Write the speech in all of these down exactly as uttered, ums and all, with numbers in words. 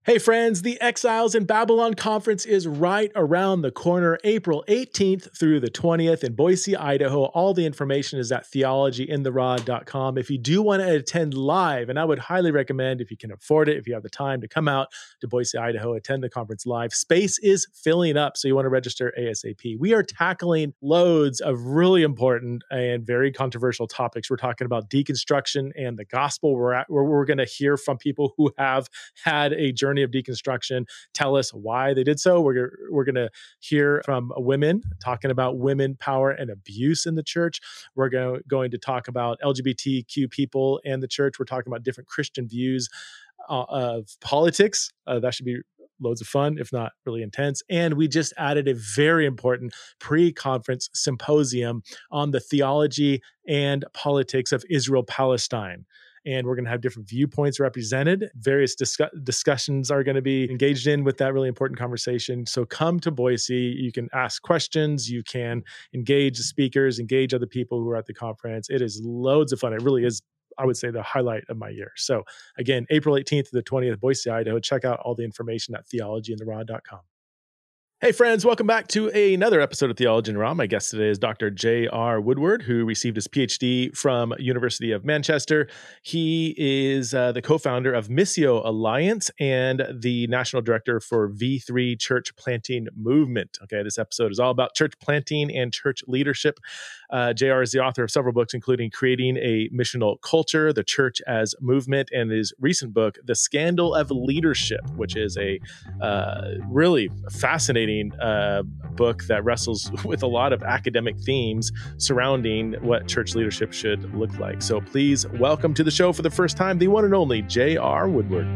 Hey friends, the Exiles in Babylon conference is right around the corner, April eighteenth through the twentieth in Boise, Idaho. All the information is at theology in the rod dot com. If you do want to attend live, and I would highly recommend if you can afford it, if you have the time to come out to Boise, Idaho, attend the conference live. Space is filling up, so you want to register ASAP. We are tackling loads of really important and very controversial topics. We're talking about deconstruction and the gospel. We're at, where we're going to hear from people who have had a journey of deconstruction, tell us why they did so. We're, we're going to hear from women talking about women, power, and abuse in the church. We're go, going to talk about L G B T Q people and the church. We're talking about different Christian views uh, of politics. Uh, that should be loads of fun, if not really intense. And we just added a very important pre-conference symposium on the theology and politics of Israel-Palestine. And we're going to have different viewpoints represented. Various discuss- discussions are going to be engaged in with that really important conversation. So come to Boise. You can ask questions. You can engage the speakers, engage other people who are at the conference. It is loads of fun. It really is, I would say, the highlight of my year. So again, April eighteenth to the twentieth, Boise, Idaho. Check out all the information at theology in the rod dot com. Hey friends, welcome back to another episode of Theology in the Raw. My guest today is Doctor J R Woodward, who received his P H D from University of Manchester. He is uh, the co-founder of Missio Alliance and the national director for V three Church Planting Movement. Okay, this episode is all about church planting and church leadership. Uh, J R is the author of several books, including Creating a Missional Culture, The Church as Movement, and his recent book, The Scandal of Leadership, which is a uh, really fascinating Uh, book that wrestles with a lot of academic themes surrounding what church leadership should look like. So please welcome to the show for the first time, the one and only J R Woodward.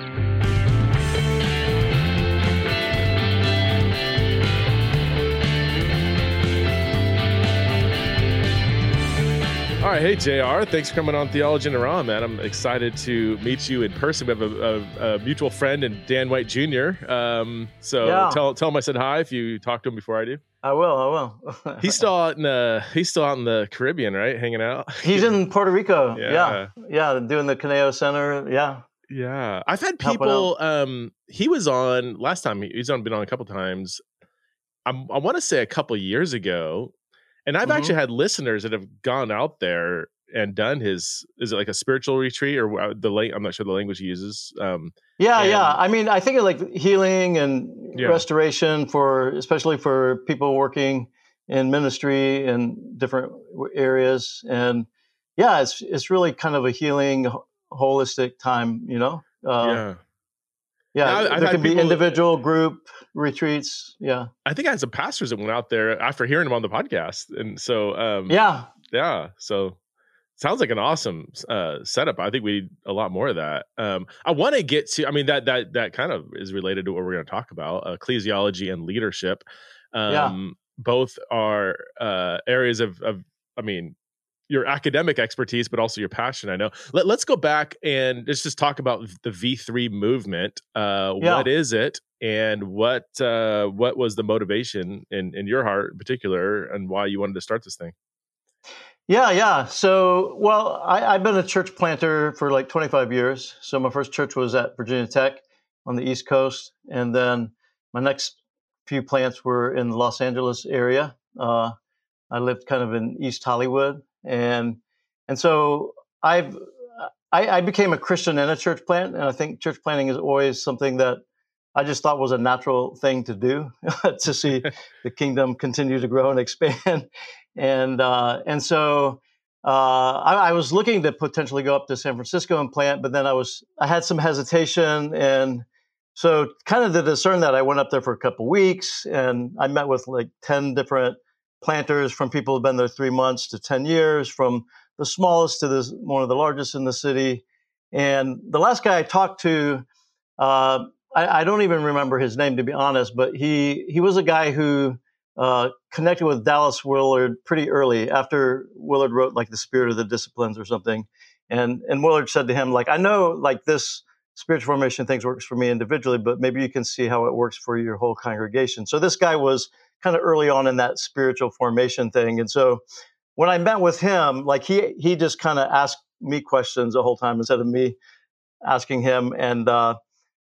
All right, hey J R, thanks for coming on Theology in the Raw, man. I'm excited to meet you in person. We have a, a, a mutual friend in Dan White Junior Um, so yeah. tell tell him I said hi if you talk to him before I do. I will. I will. he's still out in the he's still out in the Caribbean, right? Hanging out. He's in Puerto Rico. Yeah, yeah, yeah doing the Caneo Center. Yeah, yeah. I've had people. Um, he was on last time. He's on been on a couple times. I'm, I want to say a couple years ago. And I've mm-hmm. actually had listeners that have gone out there and done his, is it like a spiritual retreat or the late, I'm not sure the language he uses. Um, yeah, and, yeah. I mean, I think of like healing and yeah. restoration for, especially for people working in ministry in different areas. And yeah, it's it's really kind of a healing, holistic time, you know? Uh, yeah. Yeah, I've, I've there can be people, individual, group retreats. Yeah, I think I had some pastors that went out there after hearing him on the podcast, and so um, yeah, yeah. So sounds like an awesome uh, setup. I think we need a lot more of that. Um, I want to get to. I mean, that that that kind of is related to what we're going to talk about: uh, ecclesiology and leadership. Um, yeah. Both are uh, areas of, of. I mean. Your academic expertise, but also your passion. I know. Let, let's go back and let's just talk about the V three movement. Uh, yeah. What is it, and what uh, what was the motivation in, in your heart in particular, and why you wanted to start this thing? Yeah, yeah. So, well, I, I've been a church planter for like twenty-five years. So my first church was at Virginia Tech on the East Coast, and then my next few plants were in the Los Angeles area. Uh, I lived kind of in East Hollywood. And and so I've I, I became a Christian in a church plant, and I think church planting is always something that I just thought was a natural thing to do to see the kingdom continue to grow and expand. And uh, and so uh, I, I was looking to potentially go up to San Francisco and plant, but then I was I had some hesitation, and so kind of to discern that, I went up there for a couple weeks, and I met with like ten different planters, from people who've been there three months to ten years, from the smallest to the, one of the largest in the city. And the last guy I talked to, uh, I, I don't even remember his name, to be honest, but he, he was a guy who uh, connected with Dallas Willard pretty early, after Willard wrote like The Spirit of the Disciplines or something. And, and Willard said to him, like, I know like this spiritual formation things works for me individually, but maybe you can see how it works for your whole congregation. So this guy was kind of early on in that spiritual formation thing. And so when I met with him, like he he just kind of asked me questions the whole time instead of me asking him. And uh,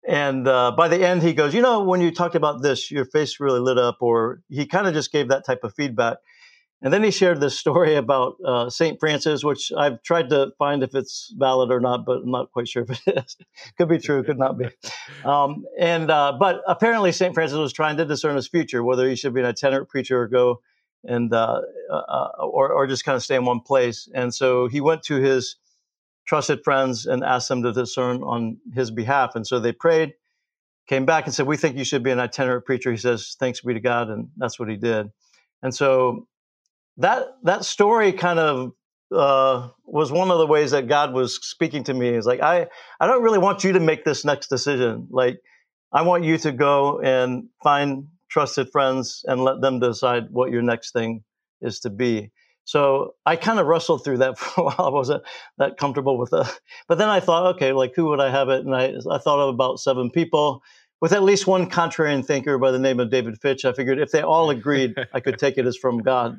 and uh, by the end, he goes, you know, when you talked about this, your face really lit up, or he kind of just gave that type of feedback. And then he shared this story about uh, Saint Francis, which I've tried to find if it's valid or not, but I'm not quite sure if it is. Could be true, could not be. Um, and uh, but apparently Saint Francis was trying to discern his future, whether he should be an itinerant preacher or go and uh, uh, or or just kind of stay in one place. And so he went to his trusted friends and asked them to discern on his behalf. And so they prayed, came back and said, "We think you should be an itinerant preacher." He says, "Thanks be to God," and that's what he did. And so that that story kind of uh, was one of the ways that God was speaking to me. Is like, I, I don't really want you to make this next decision. Like, I want you to go and find trusted friends and let them decide what your next thing is to be. So I kind of wrestled through that for a while. I wasn't that comfortable with it. But then I thought, okay, like, who would I have it? And I, I thought of about seven people, with at least one contrarian thinker by the name of David Fitch. I figured if they all agreed, I could take it as from God.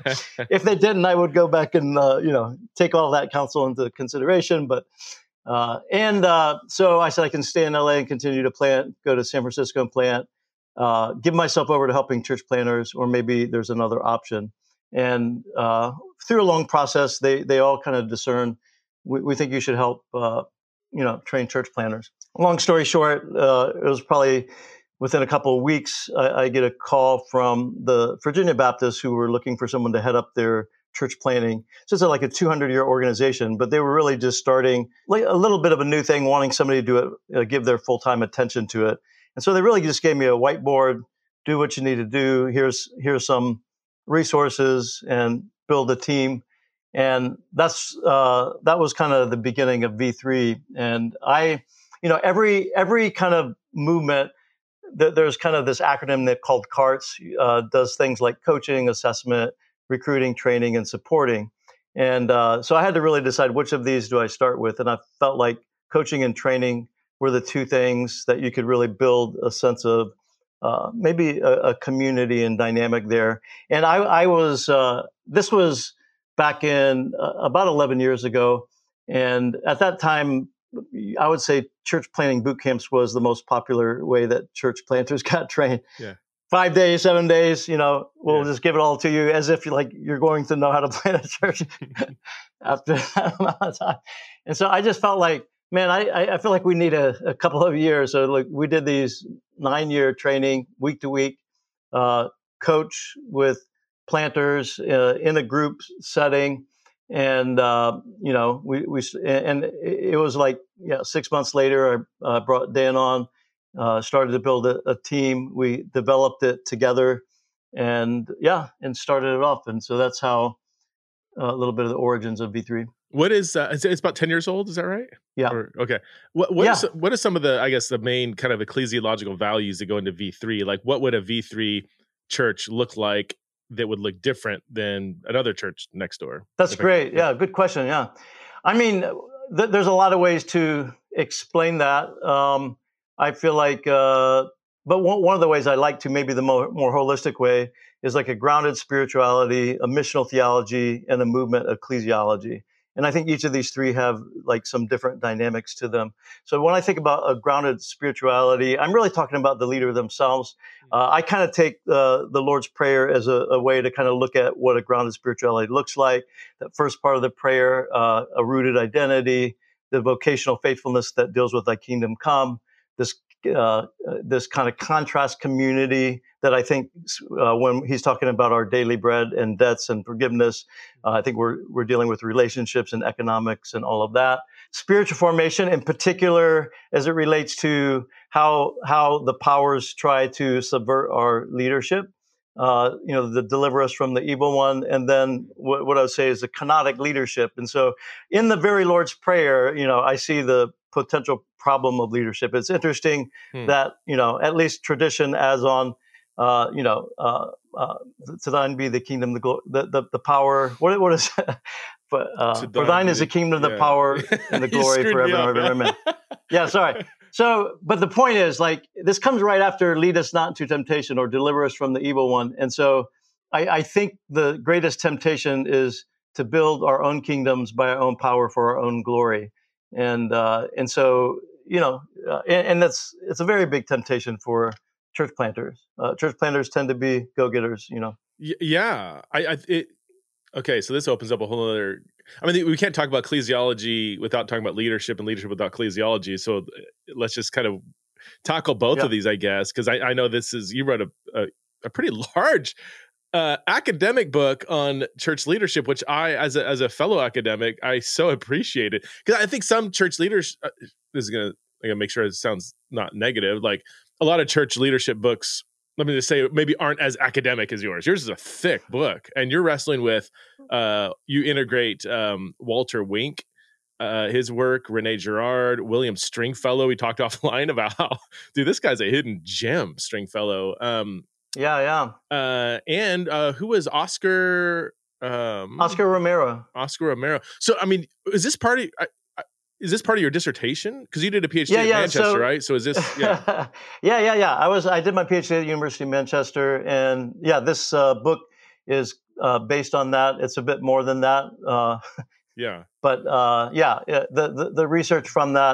If they didn't, I would go back and uh, you know take all that counsel into consideration. But uh, and uh, so I said I can stay in L A and continue to plant, go to San Francisco and plant, uh, give myself over to helping church planters, or maybe there's another option. And uh, through a long process, they they all kind of discern, we, we think you should help uh, you know train church planters. Long story short, uh, it was probably within a couple of weeks, I, I get a call from the Virginia Baptists who were looking for someone to head up their church planting. So it's like a two hundred year organization, but they were really just starting like a little bit of a new thing, wanting somebody to do it, uh, give their full-time attention to it. And so they really just gave me a whiteboard, do what you need to do. Here's, here's some resources and build a team. And that's, uh, that was kind of the beginning of V three. And I, you know, every every kind of movement, th- there's kind of this acronym that called CARTS, uh, does things like coaching, assessment, recruiting, training, and supporting. And uh, so I had to really decide which of these do I start with. And I felt like coaching and training were the two things that you could really build a sense of uh, maybe a, a community and dynamic there. And I, I was, uh, this was back in uh, about eleven years ago. And at that time, I would say church planting boot camps was the most popular way that church planters got trained. Yeah. Five days, seven days, you know, we'll yeah. just give it all to you as if you're like you're going to know how to plant a church after that amount of time. And so I just felt like, man, I, I feel like we need a, a couple of years. So like we did these nine year training week to week, uh, coach with planters uh, in a group setting. And, uh, you know, we, we, and it was like, yeah, six months later, I uh, brought Dan on, uh, started to build a, a team. We developed it together and yeah, and started it off. And so that's how uh, a little bit of the origins of V three. What is, uh, it's, it's about ten years old. Is that right? Yeah. Or, okay. What, what, yeah. is, what are some of the, I guess, the main kind of ecclesiological values that go into V three? Like what would a V three church look like that would look different than another church next door? That's great. Yeah, good question. Yeah. I mean, th- there's a lot of ways to explain that. Um, I feel like, uh, but one, one of the ways I like to, maybe the more, more holistic way, is like a grounded spirituality, a missional theology, and a movement ecclesiology. And I think each of these three have like some different dynamics to them. So when I think about a grounded spirituality, I'm really talking about the leader themselves. Uh, I kind of take uh, the Lord's Prayer as a, a way to kind of look at what a grounded spirituality looks like. That first part of the prayer, uh, a rooted identity, the vocational faithfulness that deals with thy kingdom come, this uh, this kind of contrast community that I think uh, when he's talking about our daily bread and debts and forgiveness, uh, I think we're we're dealing with relationships and economics and all of that. Spiritual formation in particular, as it relates to how how the powers try to subvert our leadership, uh, you know, the deliver us from the evil one. And then what, what I would say is the kenotic leadership. And so in the very Lord's Prayer, you know, I see the potential problem of leadership. It's interesting hmm. that, you know, at least tradition as on, uh, you know, uh, uh, to thine be the kingdom, the, glo- the, the, the power, what, what is it? But, uh, for thine is the kingdom, yeah. the power, and the glory forever and ever. Amen. Yeah, sorry. So, but the point is, like, this comes right after lead us not into temptation or deliver us from the evil one. And so I, I think the greatest temptation is to build our own kingdoms by our own power for our own glory. And uh, and so you know, uh, and, and that's it's a very big temptation for church planters. Uh, church planters tend to be go-getters, you know. Y- yeah, I, I it, okay. So this opens up a whole other. I mean, we can't talk about ecclesiology without talking about leadership, and leadership without ecclesiology. So let's just kind of tackle both Yeah. of these, I guess, because I, I know this is you wrote a a, a pretty large uh, academic book on church leadership, which I, as a as a fellow academic, I so appreciate it because I think some church leaders. Uh, this is gonna I'm gonna make sure it sounds not negative. Like a lot of church leadership books, let me just say, maybe aren't as academic as yours. Yours is a thick book, and you're wrestling with. Uh, you integrate um, Walter Wink. Uh, his work, Rene Girard, William Stringfellow. We talked offline about how, dude, this guy's a hidden gem, Stringfellow. Um, Yeah, yeah. uh, and uh, who was Oscar? Um, Oscar Romero. Oscar Romero. So, I mean, is this part of, I, I, is this part of your dissertation? Because you did a PhD Yeah, at yeah, Manchester, so- right? So, is this? Yeah, yeah, yeah, yeah. I was I did my PhD at the University of Manchester, and yeah, this uh, book is uh, based on that. It's a bit more than that, uh, yeah. but uh, yeah, yeah, the, the the research from that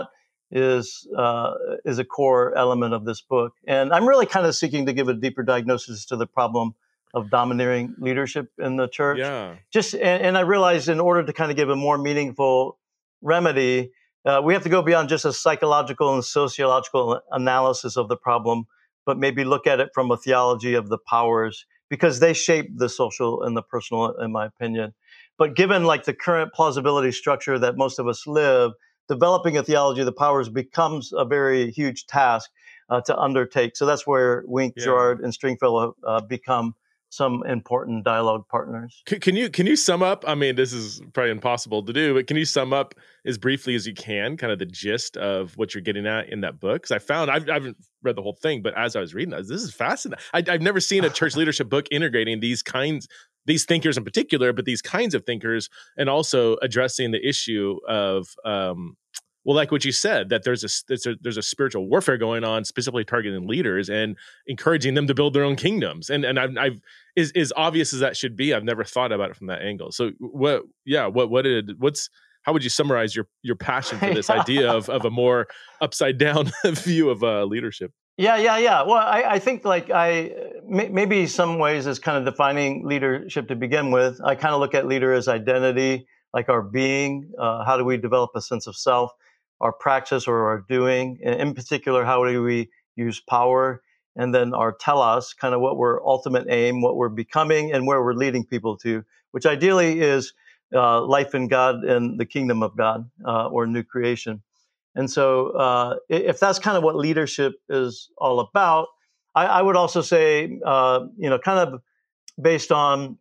is uh, is a core element of this book, and I'm really kind of seeking to give a deeper diagnosis to the problem of domineering leadership in the church. Yeah. Just and, and I realized in order to kind of give a more meaningful remedy, uh, we have to go beyond just a psychological and sociological analysis of the problem, but maybe look at it from a theology of the powers because they shape the social and the personal, in my opinion. But given like the current plausibility structure that most of us live, developing a theology of the powers becomes a very huge task uh, to undertake. So that's where Wink, Yeah. Girard, and Stringfellow uh, become some important dialogue partners. Can, can you can you sum up? I mean, this is probably impossible to do, but can you sum up as briefly as you can, kind of the gist of what you're getting at in that book? Because I found I've, I haven't read the whole thing, but as I was reading this, this is fascinating. I, I've never seen a church leadership book integrating these kinds, these thinkers in particular, but these kinds of thinkers, and also addressing the issue of. Um, Well, like what you said, that there's a, there's a there's a spiritual warfare going on, specifically targeting leaders and encouraging them to build their own kingdoms. And and I've, I've is as obvious as that should be, I've never thought about it from that angle. So what? Yeah, what what did what's how would you summarize your your passion for this idea of of a more upside down view of uh, leadership? Yeah, yeah, yeah. Well, I, I think like I may, maybe some ways is kind of defining leadership to begin with. I kind of look at leader as identity, like our being. Uh, how do we develop a sense of self? Our praxis or our doing, in particular, how do we use power, and then our telos, kind of what we're ultimate aim, what we're becoming, and where we're leading people to, which ideally is uh, life in God and the kingdom of God uh, or new creation. And so uh, if that's kind of what leadership is all about, I, I would also say, uh, you know, kind of based on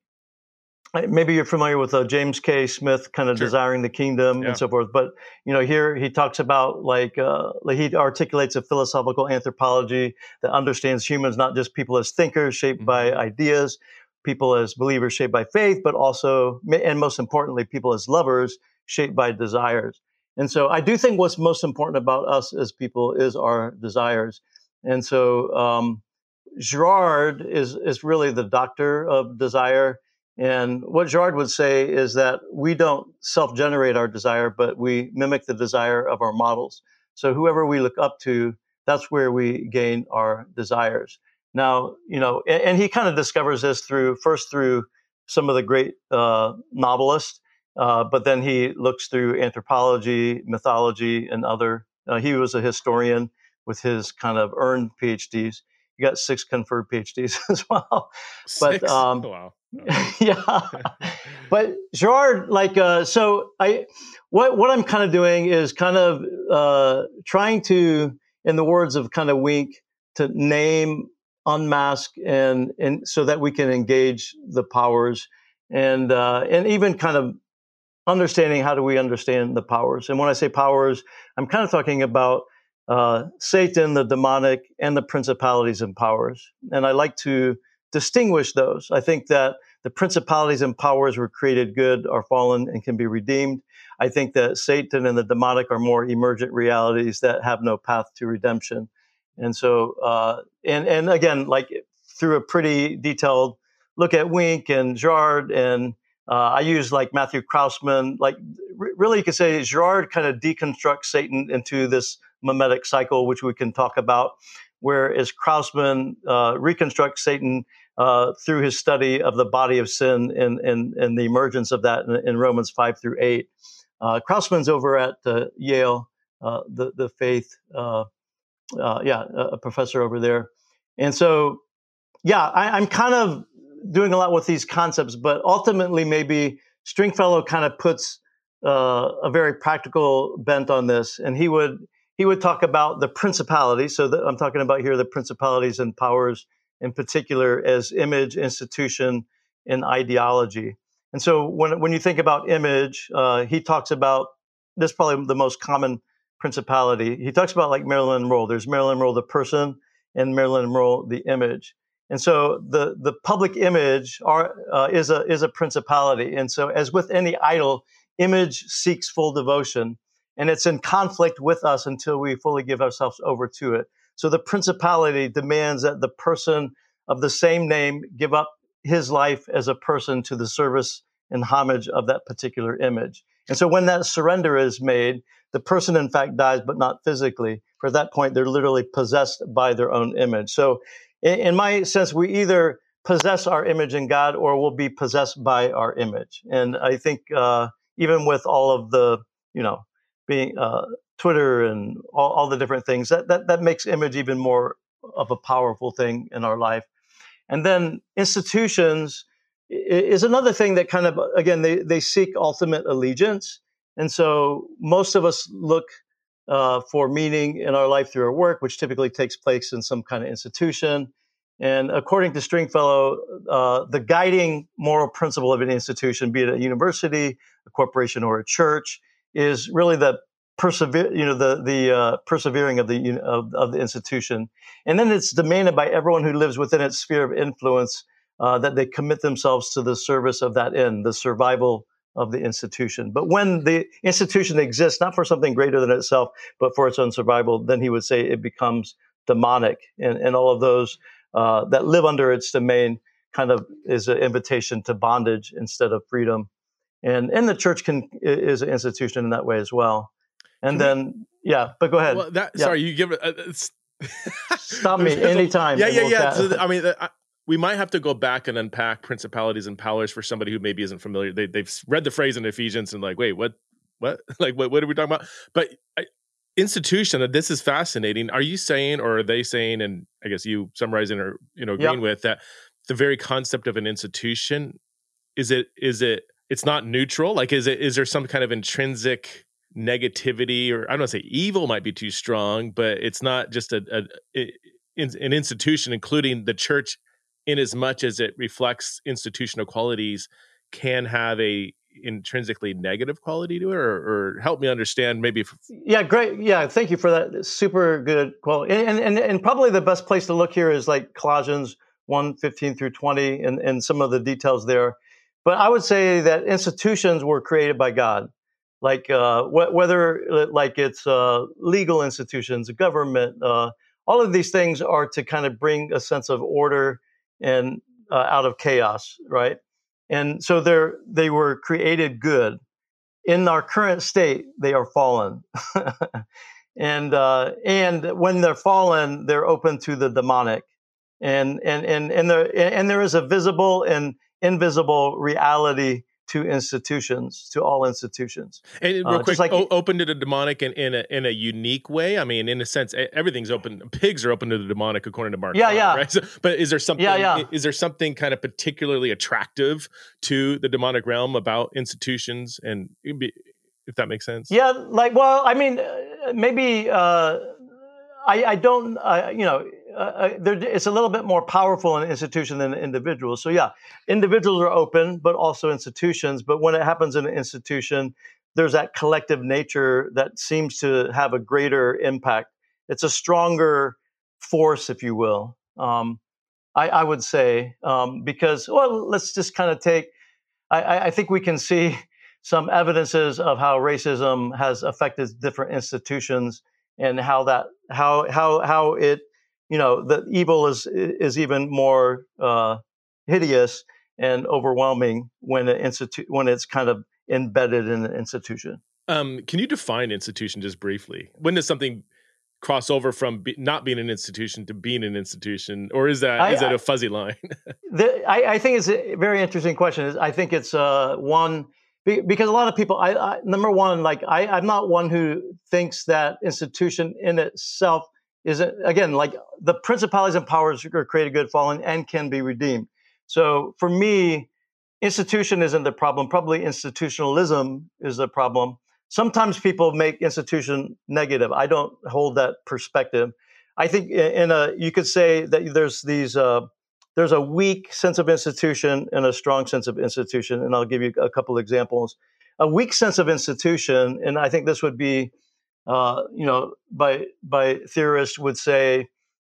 maybe you're familiar with uh, James K. Smith, kind of Sure. desiring the kingdom Yeah. and so forth. But you know, here he talks about like, uh, like he articulates a philosophical anthropology that understands humans not just people as thinkers shaped Mhm. by ideas, people as believers shaped by faith, but also, and most importantly, people as lovers shaped by desires. And so, I do think what's most important about us as people is our desires. And so, um, Girard is is really the doctor of desire. And what Girard would say is that we don't self-generate our desire, but we mimic the desire of our models. So whoever we look up to, that's where we gain our desires. Now, you know, and, and he kind of discovers this through first through some of the great uh, novelists, uh, but then he looks through anthropology, mythology, and other. Uh, he was a historian with his kind of earned PhDs. He got six conferred PhDs as well. Six. But um, wow. yeah, but Girard, like, uh, so I, what what I'm kind of doing is kind of uh, trying to, in the words of kind of Wink, to name, unmask, and and so that we can engage the powers, and uh, and even kind of understanding how do we understand the powers. And when I say powers, I'm kind of talking about uh, Satan, the demonic, and the principalities and powers. And I like to distinguish those. I think that the principalities and powers were created good, are fallen, and can be redeemed. I think that Satan and the demonic are more emergent realities that have no path to redemption. And so, uh, and and again, like through a pretty detailed look at Wink and Girard, and uh, I use like Matthew Krausman. Like r- really, you could say Girard kind of deconstructs Satan into this mimetic cycle, which we can talk about, whereas Krausman uh, reconstructs Satan uh, through his study of the body of sin and, and, and the emergence of that in, in Romans five through eight. Uh, Krausman's over at uh, Yale, uh, the, the faith, uh, uh, yeah, a professor over there. And so, yeah, I, I'm kind of doing a lot with these concepts, but ultimately maybe Stringfellow kind of puts uh, a very practical bent on this. And he would he would talk about the principalities. So that I'm talking about here the principalities and powers in particular as image, institution, and ideology. And so when when you think about image, uh, he talks about, this is probably the most common principality. He talks about like Marilyn Monroe. There's Marilyn Monroe, the person, and Marilyn Monroe, the image. And so the, the public image are, uh, is a is a principality. And so as with any idol, image seeks full devotion, and it's in conflict with us until we fully give ourselves over to it. So the principality demands that the person of the same name give up his life as a person to the service and homage of that particular image. And so when that surrender is made, the person in fact dies, but not physically. For that point, they're literally possessed by their own image. So in my sense, we either possess our image in God or we'll be possessed by our image. And I think uh, even with all of the, you know, being uh, Twitter and all, all the different things, that, that that makes image even more of a powerful thing in our life. And then institutions is another thing that kind of, again, they, they seek ultimate allegiance. And so most of us look Uh, for meaning in our life through our work, which typically takes place in some kind of institution. And according to Stringfellow, uh, the guiding moral principle of an institution, be it a university, a corporation, or a church, is really the persevere, you know, the the uh, persevering of the of, of the institution. And then it's demanded by everyone who lives within its sphere of influence uh, that they commit themselves to the service of that end, the survival of the institution. But when the institution exists, not for something greater than itself, but for its own survival, then he would say it becomes demonic. And, and all of those uh, that live under its domain kind of is an invitation to bondage instead of freedom. And, and the church can is an institution in that way as well. And can then, we, yeah, but go ahead. Well, that, yeah. Sorry, you give it. Uh, Stop me anytime. Yeah, yeah, we'll yeah. So, I mean, I, we might have to go back and unpack principalities and powers for somebody who maybe isn't familiar. They, they've read the phrase in Ephesians and like, wait, what, what, like, what, what are we talking about? But I, institution, this is fascinating. Are you saying, or are they saying, and I guess you summarizing or, you know, agreeing yep. with that, the very concept of an institution, is it, is it, it's not neutral? Like, is it, is there some kind of intrinsic negativity, or I don't want to say evil might be too strong, but it's not just a, a, a an institution, including the church, in as much as it reflects institutional qualities, can have a intrinsically negative quality to it, or, or help me understand maybe. If... Yeah, great. Yeah, thank you for that. Super good quality. And, and, and probably the best place to look here is like Colossians one, fifteen through twenty and, and some of the details there. But I would say that institutions were created by God. Like uh, wh- whether like it's uh, legal institutions, government, uh, all of these things are to kind of bring a sense of order and uh, out of chaos, right? And so they're they were created good. In our current state, they are fallen, and uh, and when they're fallen, they're open to the demonic, and and and and there and there is a visible and invisible reality to institutions, to all institutions. And real uh, quick, like, o- open to the demonic in, in a in a unique way. I mean, in a sense, everything's open. Pigs are open to the demonic, according to Mark. Yeah, Conner, yeah. Right? So, but is there something? Yeah, yeah. Is there something kind of particularly attractive to the demonic realm about institutions, and if that makes sense? Yeah, like, well, I mean, maybe uh, I, I don't, uh, you know. Uh, there, it's a little bit more powerful in an institution than an individual. So yeah, individuals are open, but also institutions. But when it happens in an institution, there's that collective nature that seems to have a greater impact. It's a stronger force, if you will, um, I, I would say, um, because, well, let's just kind of take, I, I think we can see some evidences of how racism has affected different institutions and how that, how, how, how it, you know, the evil is is even more uh, hideous and overwhelming when it institu- when it's kind of embedded in an institution. Um, can you define institution just briefly? When does something cross over from be, not being an institution to being an institution, or is that I, is that I, a fuzzy line? the, I, I think it's a very interesting question. I think it's uh, one because a lot of people. I, I number one, like I, I'm not one who thinks that institution in itself is again like the principalities and powers are created good, fallen, and can be redeemed. So for me, institution isn't the problem. Probably institutionalism is the problem. Sometimes people make institution negative. I don't hold that perspective. I think in a you could say that there's these uh, there's a weak sense of institution and a strong sense of institution, and I'll give you a couple examples. A weak sense of institution, and I think this would be, uh, you know, by by theorists would say,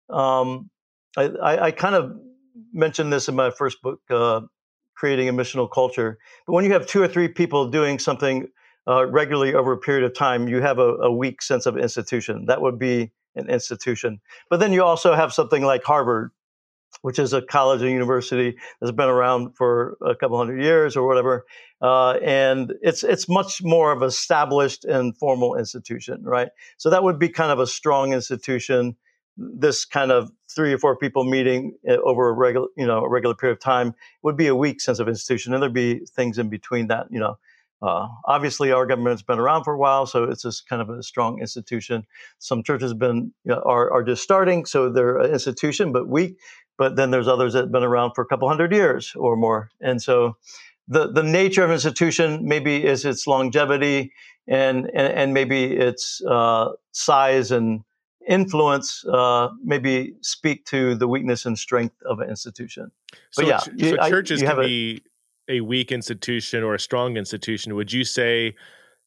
um, I, I, I kind of mentioned this in my first book, uh, Creating a Missional Culture. But when you have two or three people doing something uh, regularly over a period of time, you have a, a weak sense of institution. That would be an institution. But then you also have something like Harvard, which is a college and university that's been around for a couple hundred years or whatever. Uh, and it's it's much more of an established and formal institution, right? So that would be kind of a strong institution. This kind of three or four people meeting over a regular, you know, a regular period of time would be a weak sense of institution. And there'd be things in between that, you know. Uh, obviously, our government's been around for a while, so it's just kind of a strong institution. Some churches have been you know, are are just starting, so they're an institution but weak. But then there's others that have been around for a couple hundred years or more. And so the, the nature of an institution maybe is its longevity and, and, and maybe its uh, size and influence uh, maybe speak to the weakness and strength of an institution. So, but yeah, so you, churches I, you can a, be a weak institution or a strong institution. Would you say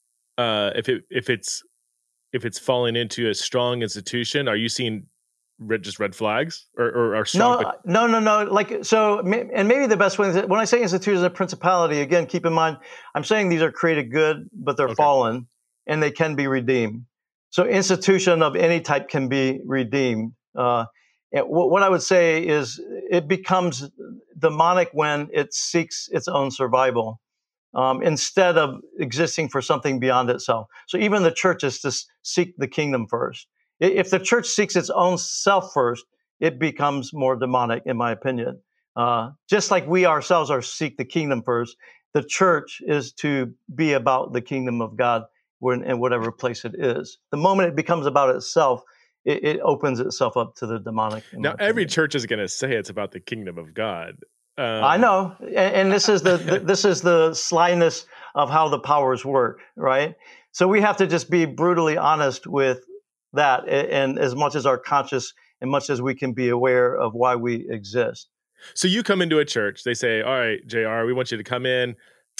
uh, if it if it's if it's falling into a strong institution, are you seeing red, just red flags or, or, or strong? No, no, no, no. Like, so, and maybe the best way is that when I say institution is a principality, again, keep in mind, I'm saying these are created good, but they're okay. fallen and they can be redeemed. So institution of any type can be redeemed. Uh, and w- what I would say is it becomes demonic when it seeks its own survival um, instead of existing for something beyond itself. So even the church is to seek the kingdom first. If the church seeks its own self first, it becomes more demonic, in my opinion. Uh, just like we ourselves are seek the kingdom first, the church is to be about the kingdom of God when, in whatever place it is. The moment it becomes about itself, it, it opens itself up to the demonic. Now, every church is going to say it's about the kingdom of God. Um, I know, and, and this is the, the this is the slyness of how the powers work, right? So we have to just be brutally honest with that, and as much as our conscious, and much as we can be aware of why we exist. So you come into a church, they say, all right, J R, we want you to come in,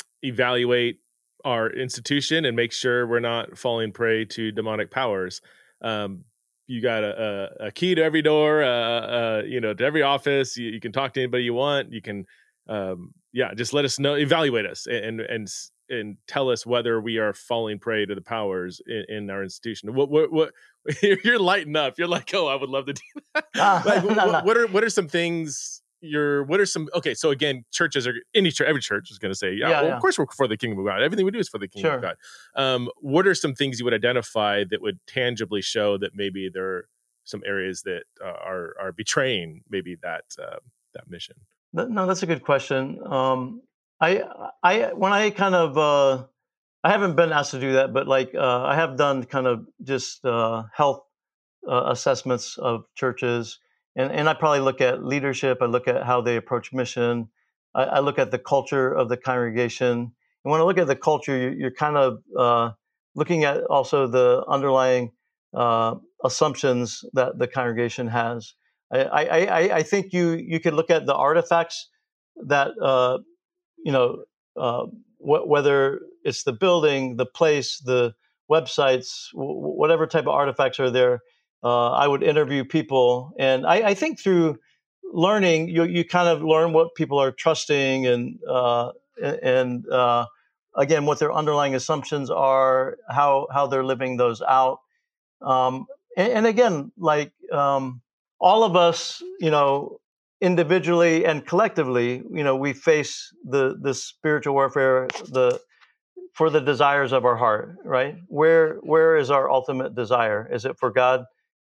evaluate our institution and make sure we're not falling prey to demonic powers. Um, you got a, a, a key to every door, uh, uh, you know, to every office. You, you can talk to anybody you want. You can, um, yeah, just let us know, evaluate us and, and, and tell us whether we are falling prey to the powers in, in our institution. What, what, what, you're lighting up. You're like, oh, I would love to do that. Uh, like, no, what, no. what are, what are some things you're, what are some, okay. So again, churches are, any church, every church is going to say, yeah, yeah, well, yeah, of course we're for the kingdom of God. Everything we do is for the kingdom sure. of God. Um, what are some things you would identify that would tangibly show that maybe there are some areas that uh, are, are betraying maybe that, uh, that mission? No, that's a good question. Um, I, I, when I kind of, uh, I haven't been asked to do that, but like, uh, I have done kind of just, uh, health, uh, assessments of churches. And, and I probably look at leadership. I look at how they approach mission. I, I look at the culture of the congregation. And when I look at the culture, you, you're kind of, uh, looking at also the underlying, uh, assumptions that the congregation has. I, I, I think you you could look at the artifacts that uh, you know uh, wh- whether it's the building, the place, the websites, w- whatever type of artifacts are there. Uh, I would interview people, and I, I think through learning, you you kind of learn what people are trusting, and uh, and uh, again what their underlying assumptions are, how how they're living those out, um, and, and again like. Um, All of us, you know, individually and collectively, you know, we face the the spiritual warfare, the for the desires of our heart, right? Where where is our ultimate desire? Is it for God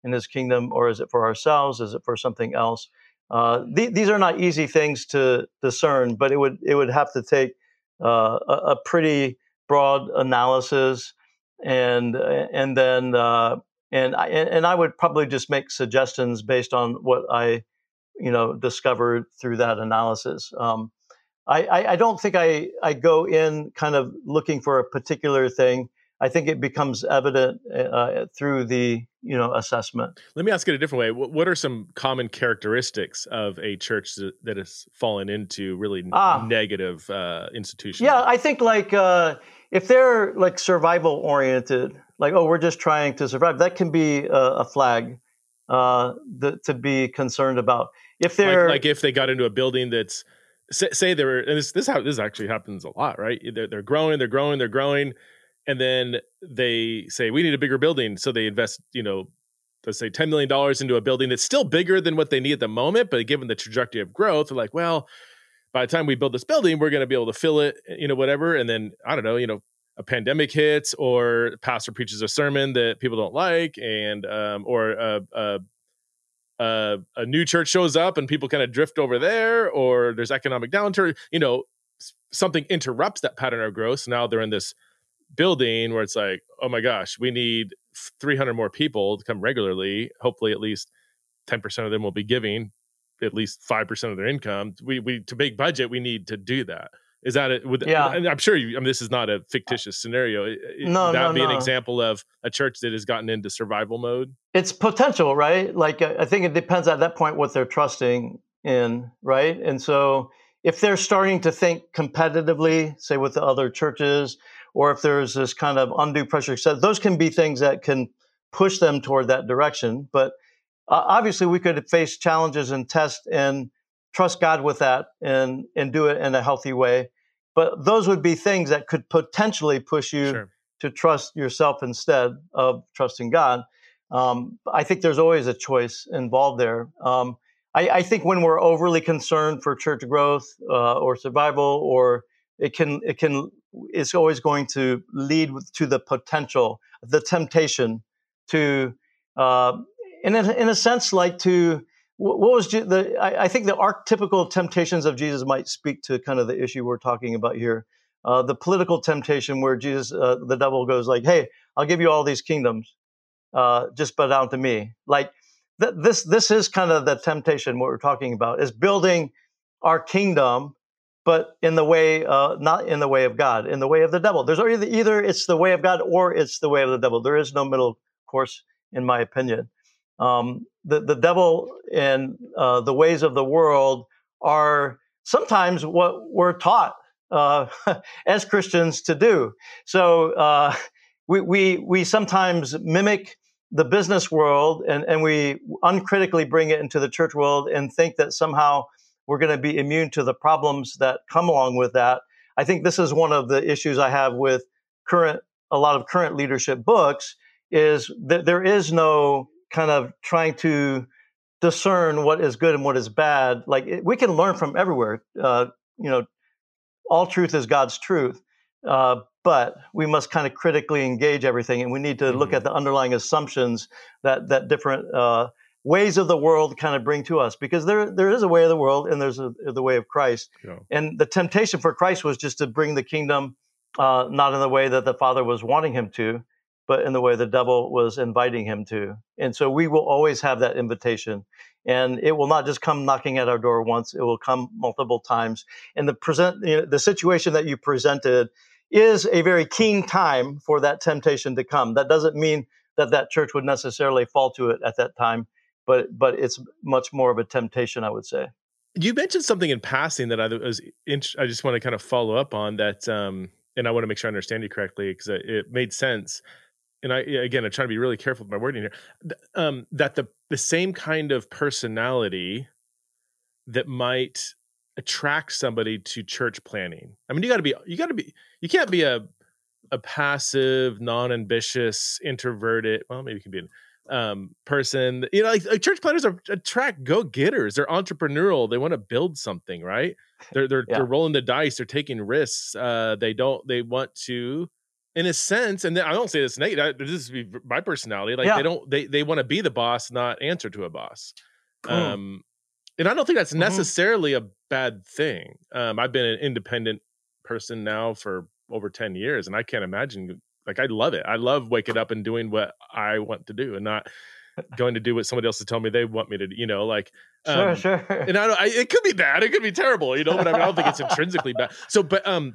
in his kingdom, or is it for ourselves? Is it for something else? Uh, th- these are not easy things to discern, but it would it would have to take uh, a, a pretty broad analysis, and and then uh, and I and I would probably just make suggestions based on what I you know discovered through that analysis. Um, I, I, I don't think I, I go in kind of looking for a particular thing. I think it becomes evident uh, through the you know assessment. Let me ask it a different way. What, what are some common characteristics of a church that, that has fallen into really Ah, negative uh, institutions? Yeah, I think like uh, if they're like survival oriented, like oh we're just trying to survive, that can be a, a flag uh, the, to be concerned about. If they're like, like if they got into a building that's say, say they were, and this this how this actually happens a lot, right? They're, they're growing, they're growing, they're growing. And then they say, we need a bigger building. So they invest, you know, let's say ten million dollars into a building that's still bigger than what they need at the moment. But given the trajectory of growth, they're like, well, by the time we build this building, we're going to be able to fill it, you know, whatever. And then, I don't know, you know, a pandemic hits, or the pastor preaches a sermon that people don't like, and, um, or a, a, a, a new church shows up and people kind of drift over there, or there's economic downturn, you know, something interrupts that pattern of growth. So now they're in this building where it's like, oh my gosh, we need three hundred more people to come regularly. Hopefully at least ten percent of them will be giving at least five percent of their income. We, we, to make budget, we need to do that. Is that it? Would, Yeah. and I'm sure you, I mean, this is not a fictitious scenario. It, No, would that no, be no. an example of a church that has gotten into survival mode? It's potential, right? Like I think it depends at that point what they're trusting in, right? And so if they're starting to think competitively, say with the other churches, or if there's this kind of undue pressure, so those can be things that can push them toward that direction. But uh, obviously, we could face challenges and test and trust God with that, and and do it in a healthy way. But those would be things that could potentially push you Sure. to trust yourself instead of trusting God. Um, I think there's always a choice involved there. Um, I, I think when we're overly concerned for church growth uh, or survival, or it can it can it's always going to lead to the potential, the temptation to, uh, in a, in a sense, like to what was the I, I think the archetypical temptations of Jesus might speak to kind of the issue we're talking about here. Uh, the political temptation where Jesus, uh, the devil goes like, "Hey, I'll give you all these kingdoms, uh, just bow down to me." Like th- this, this is kind of the temptation. What we're talking about is building our kingdom, but in the way, uh, not in the way of God, in the way of the devil. There's either either it's the way of God or it's the way of the devil. There is no middle course, in my opinion. Um, the the devil and uh, the ways of the world are sometimes what we're taught uh, as Christians to do. So uh, we, we we sometimes mimic the business world, and, and we uncritically bring it into the church world and think that somehow we're going to be immune to the problems that come along with that. I think this is one of the issues I have with current a lot of current leadership books, is that there is no kind of trying to discern what is good and what is bad. Like it, we can learn from everywhere. Uh, you know, all truth is God's truth, uh, but we must kind of critically engage everything, and we need to mm-hmm. look at the underlying assumptions that that different uh, ways of the world kind of bring to us, because there there is a way of the world and there's a, the way of Christ. Yeah. And the temptation for Christ was just to bring the kingdom, uh, not in the way that the Father was wanting him to, but in the way the devil was inviting him to. And so we will always have that invitation. And it will not just come knocking at our door once, it will come multiple times. And the present, you know, the situation that you presented is a very keen time for that temptation to come. That doesn't mean that that church would necessarily fall to it at that time, but but it's much more of a temptation, I would say. You mentioned something in passing that I was, I just want to kind of follow up on that, um, and I want to make sure I understand you correctly, because it made sense. And I, again, I'm trying to be really careful with my wording here, um, that the, the same kind of personality that might attract somebody to church planning. I mean, you gotta be, you gotta be, you can't be a, a passive, non-ambitious, introverted, well, maybe you can be an, um, person, you know, like, like church planners are attract go-getters. They're entrepreneurial. They want to build something, right? They're, they're, yeah. they're rolling the dice. They're taking risks. Uh, they don't, they want to, in a sense, and I don't say this negative, this is my personality. Like Yeah. they don't, they, they want to be the boss, not answer to a boss. Mm. Um, and I don't think that's Mhm. necessarily a bad thing. Um, I've been an independent person now for over ten years, and I can't imagine, like, I love it. I love waking up and doing what I want to do and not going to do what somebody else has told me they want me to do, you know, like, Sure, um, sure. and I don't, I, it could be bad. It could be terrible, you know, but I, mean, I don't think it's intrinsically bad. So, but, um,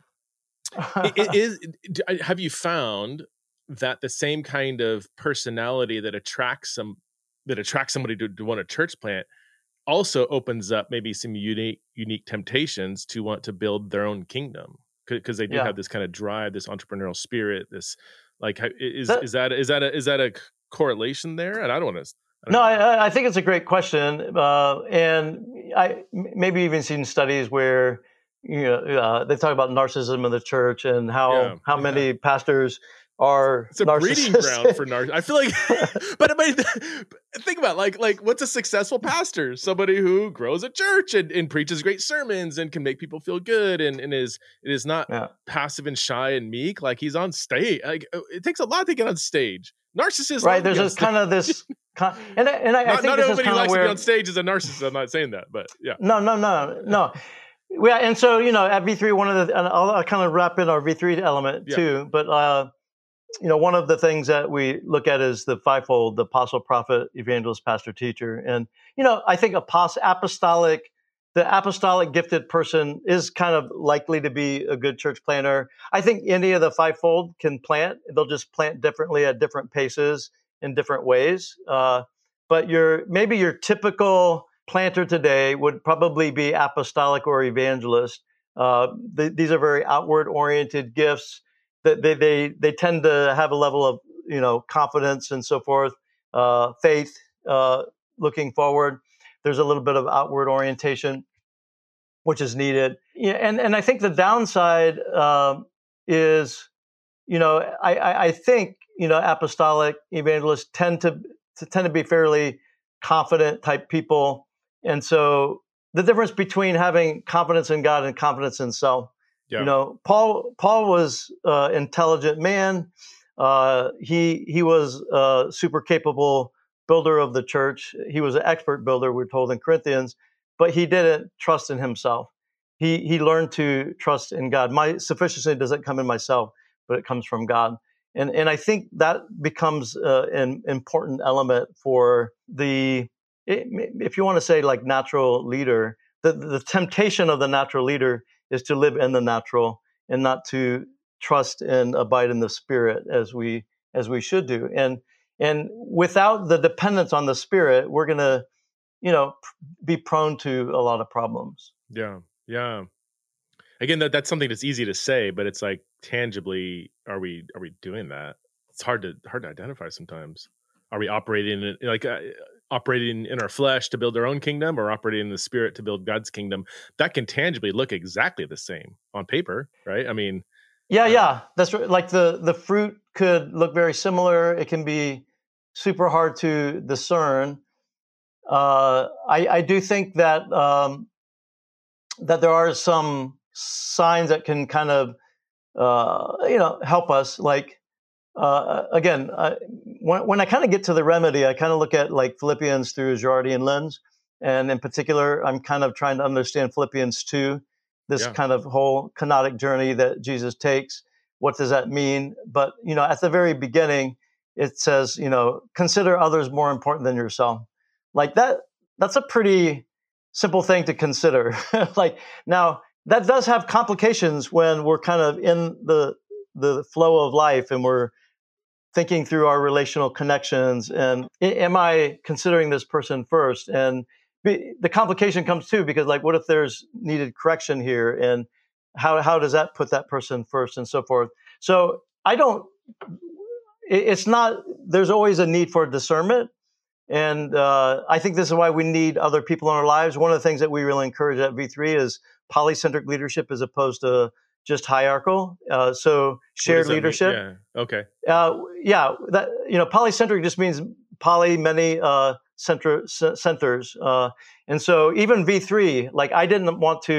it, it is, have you found that the same kind of personality that attracts some, that attracts somebody to, to want a church plant also opens up maybe some unique, unique temptations to want to build their own kingdom? Because they do Yeah. have this kind of drive, this entrepreneurial spirit, this, like, how- is, That- is that, is that a, is that a correlation there? And I don't want to, No, I, I think it's a great question, uh, and I maybe even seen studies where you know uh, they talk about narcissism in the church and how Yeah, how yeah. many pastors are It's a breeding ground narcissistic. for narcissists. I feel like, but I mean, think about like like what's a successful pastor? Somebody who grows a church and, and preaches great sermons and can make people feel good and, and is it is not Yeah. passive and shy and meek. Like he's on stage. Like it takes a lot to get on stage. Narcissists, Right? love to There's get on this kind of this, con- and I- and I, I Not, think not this is everybody kind of likes to where be on stage as a narcissist. I'm not saying that, but yeah. No, no, no, no. Yeah, and so you know, at V three, one of the, and I'll, I'll kind of wrap in our V three element Yeah. too. But uh, you know, one of the things that we look at is the fivefold: the apostle, prophet, evangelist, pastor, teacher. And you know, I think apost- apostolic, the apostolic gifted person is kind of likely to be a good church planter. I think any of the fivefold can plant. They'll just plant differently at different paces in different ways. Uh, but your maybe your typical planter today would probably be apostolic or evangelist. Uh, th- these are very outward oriented gifts. That they, they they tend to have a level of you know confidence and so forth, uh, faith, uh, looking forward. There's a little bit of outward orientation, which is needed. Yeah, and and I think the downside um, is, you know, I, I I think you know apostolic evangelists tend to, to tend to be fairly confident type people, and so the difference between having confidence in God and confidence in self. Yeah. You know, Paul Paul was an uh, intelligent man. Uh, he he was a super capable builder of the church. He was an expert builder, we're told in Corinthians, but he didn't trust in himself. He he learned to trust in God. My sufficiency doesn't come in myself, but it comes from God. And and I think that becomes uh, an important element for the, if you want to say like natural leader, the, the temptation of the natural leader is to live in the natural and not to trust and abide in the spirit as we as we should do. And and without the dependence on the spirit, we're going to, you know, be prone to a lot of problems. Yeah. Yeah. Again, that, that's something that's easy to say, but it's like tangibly, are we are we doing that? It's hard to hard to identify sometimes. Are we operating in, like uh, operating in our flesh to build our own kingdom, or operating in the spirit to build God's kingdom? That can tangibly look exactly the same on paper, right? I mean, yeah, uh, yeah, that's right. Like the the fruit could look very similar. It can be super hard to discern. Uh, I, I do think that um, that there are some signs that can kind of uh, you know help us. Like uh, again, uh, when when I kind of get to the remedy, I kind of look at like Philippians through a Girardian lens, and in particular, I'm kind of trying to understand Philippians two, this Yeah. kind of whole kenotic journey that Jesus takes. What does that mean? But you know, at the very beginning, it says, you know, consider others more important than yourself. Like that. That's a pretty simple thing to consider. Like now, that does have complications when we're kind of in the the flow of life and we're thinking through our relational connections. And am I considering this person first? And be, the complication comes too, because like, what if there's needed correction here? And how, how does that put that person first and so forth? So I don't, it, it's not, there's always a need for discernment. And uh, I think this is why we need other people in our lives. One of the things that we really encourage at V three is polycentric leadership as opposed to just hierarchical. Uh, so shared leadership. Mean? Yeah. Okay. Uh, yeah. That you know, polycentric just means poly, many uh, center c- centers. Uh, and so even V three, like I didn't want to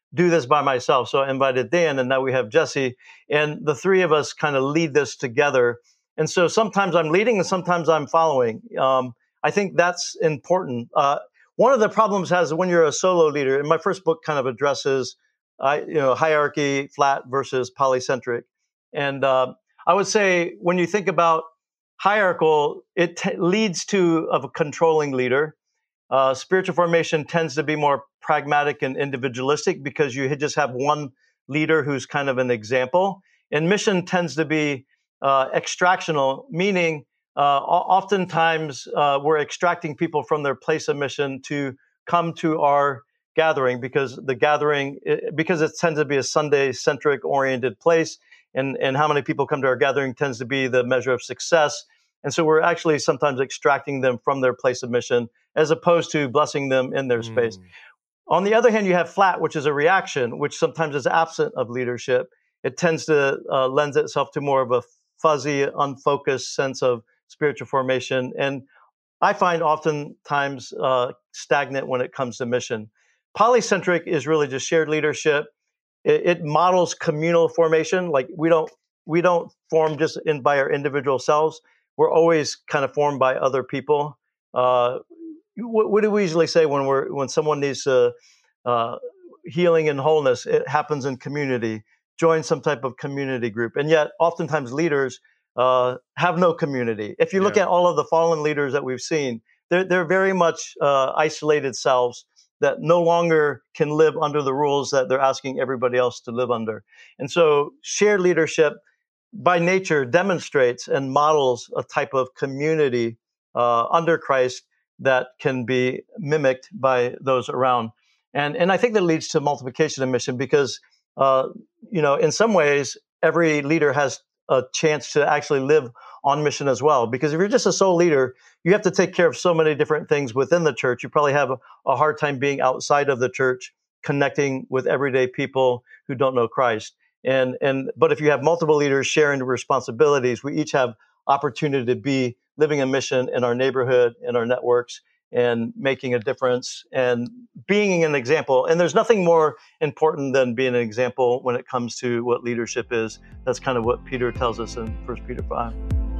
do this by myself. So I invited Dan, and now we have Jesse, and the three of us kind of lead this together. And so sometimes I'm leading and sometimes I'm following. Um, I think that's important. Uh, one of the problems has when you're a solo leader, and my first book kind of addresses, uh, you know, hierarchy, flat versus polycentric. And uh, I would say when you think about hierarchical, it t- leads to of a controlling leader. Uh, spiritual formation tends to be more pragmatic and individualistic because you just have one leader who's kind of an example. And mission tends to be uh, extractional, meaning uh, oftentimes uh, we're extracting people from their place of mission to come to our gathering because the gathering, because it tends to be a Sunday-centric oriented place, and, and how many people come to our gathering tends to be the measure of success. And so we're actually sometimes extracting them from their place of mission as opposed to blessing them in their mm. space. On the other hand, you have flat, which is a reaction, which sometimes is absent of leadership. It tends to uh, lend itself to more of a fuzzy, unfocused sense of spiritual formation. And I find oftentimes uh, stagnant when it comes to mission. Polycentric is really just shared leadership. It, it models communal formation. Like we don't we don't form just in by our individual selves. We're always kind of formed by other people. Uh, what, what do we usually say when we're when someone needs uh, uh, healing and wholeness? It happens in community. Join some type of community group. And yet, oftentimes leaders uh, have no community. If you look yeah. at all of the fallen leaders that we've seen, they're they're very much uh, isolated selves that no longer can live under the rules that they're asking everybody else to live under. And so, shared leadership by nature demonstrates and models a type of community uh, under Christ that can be mimicked by those around. And and I think that leads to multiplication of mission because, uh, you know, in some ways, every leader has a chance to actually live on mission as well. Because if you're just a sole leader, you have to take care of so many different things within the church. You probably have a, a hard time being outside of the church, connecting with everyday people who don't know Christ. And and but if you have multiple leaders sharing the responsibilities, we each have opportunity to be living a mission in our neighborhood, in our networks, and making a difference and being an example. And there's nothing more important than being an example when it comes to what leadership is. That's kind of what Peter tells us in First Peter five.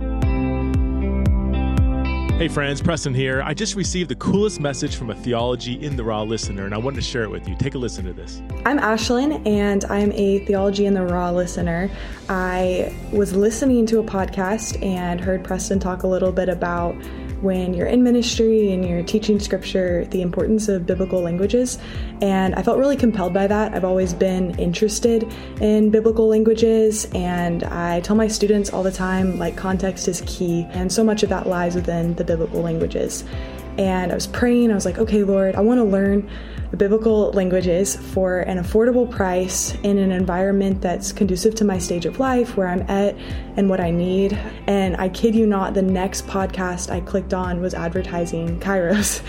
Hey friends, Preston here. I just received the coolest message from a Theology in the Raw listener, and I wanted to share it with you. Take a listen to this. I'm Ashlyn, and I'm a Theology in the Raw listener. I was listening to a podcast and heard Preston talk a little bit about when you're in ministry and you're teaching scripture, the importance of biblical languages. And I felt really compelled by that. I've always been interested in biblical languages, and I tell my students all the time, like, context is key, and so much of that lies within the biblical languages. And I was praying, I was like, okay, Lord, I want to learn the biblical languages for an affordable price in an environment that's conducive to my stage of life, where I'm at and what I need. And I kid you not, the next podcast I clicked on was advertising Kairos.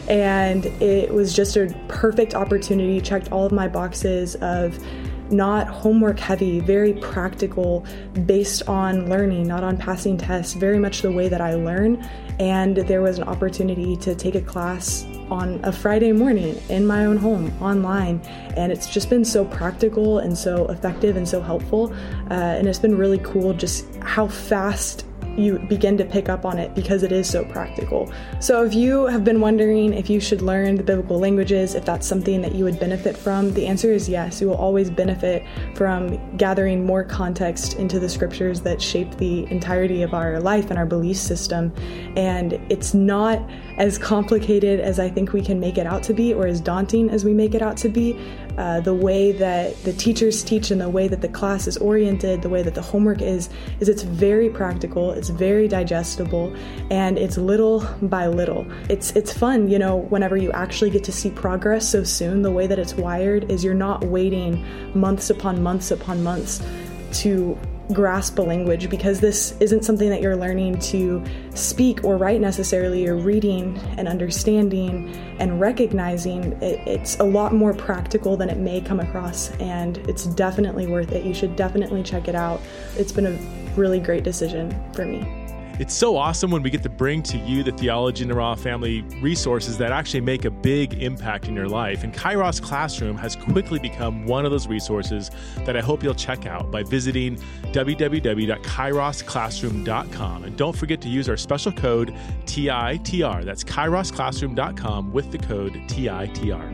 And it was just a perfect opportunity, checked all of my boxes of not homework heavy, very practical, based on learning, not on passing tests, very much the way that I learn. And there was an opportunity to take a class on a Friday morning in my own home, online. And it's just been so practical and so effective and so helpful. Uh, and it's been really cool just how fast you begin to pick up on it because it is so practical. So if you have been wondering if you should learn the biblical languages, if that's something that you would benefit from, the answer is yes. You will always benefit from gathering more context into the scriptures that shape the entirety of our life and our belief system. And it's not as complicated as I think we can make it out to be, or as daunting as we make it out to be. Uh, the way that the teachers teach and the way that the class is oriented, the way that the homework is, is it's very practical, it's very digestible, and it's little by little. It's it's fun, you know, whenever you actually get to see progress so soon. The way that it's wired is you're not waiting months upon months upon months to grasp a language, because this isn't something that you're learning to speak or write necessarily. You're reading and understanding and recognizing. It, it's a lot more practical than it may come across, and it's definitely worth it. You should definitely check it out. It's been a really great decision for me. It's so awesome when we get to bring to you the Theology in the Raw family resources that actually make a big impact in your life. And Kairos Classroom has quickly become one of those resources that I hope you'll check out by visiting w w w dot kairos classroom dot com. And don't forget to use our special code T I T R. That's kairos classroom dot com with the code T I T R.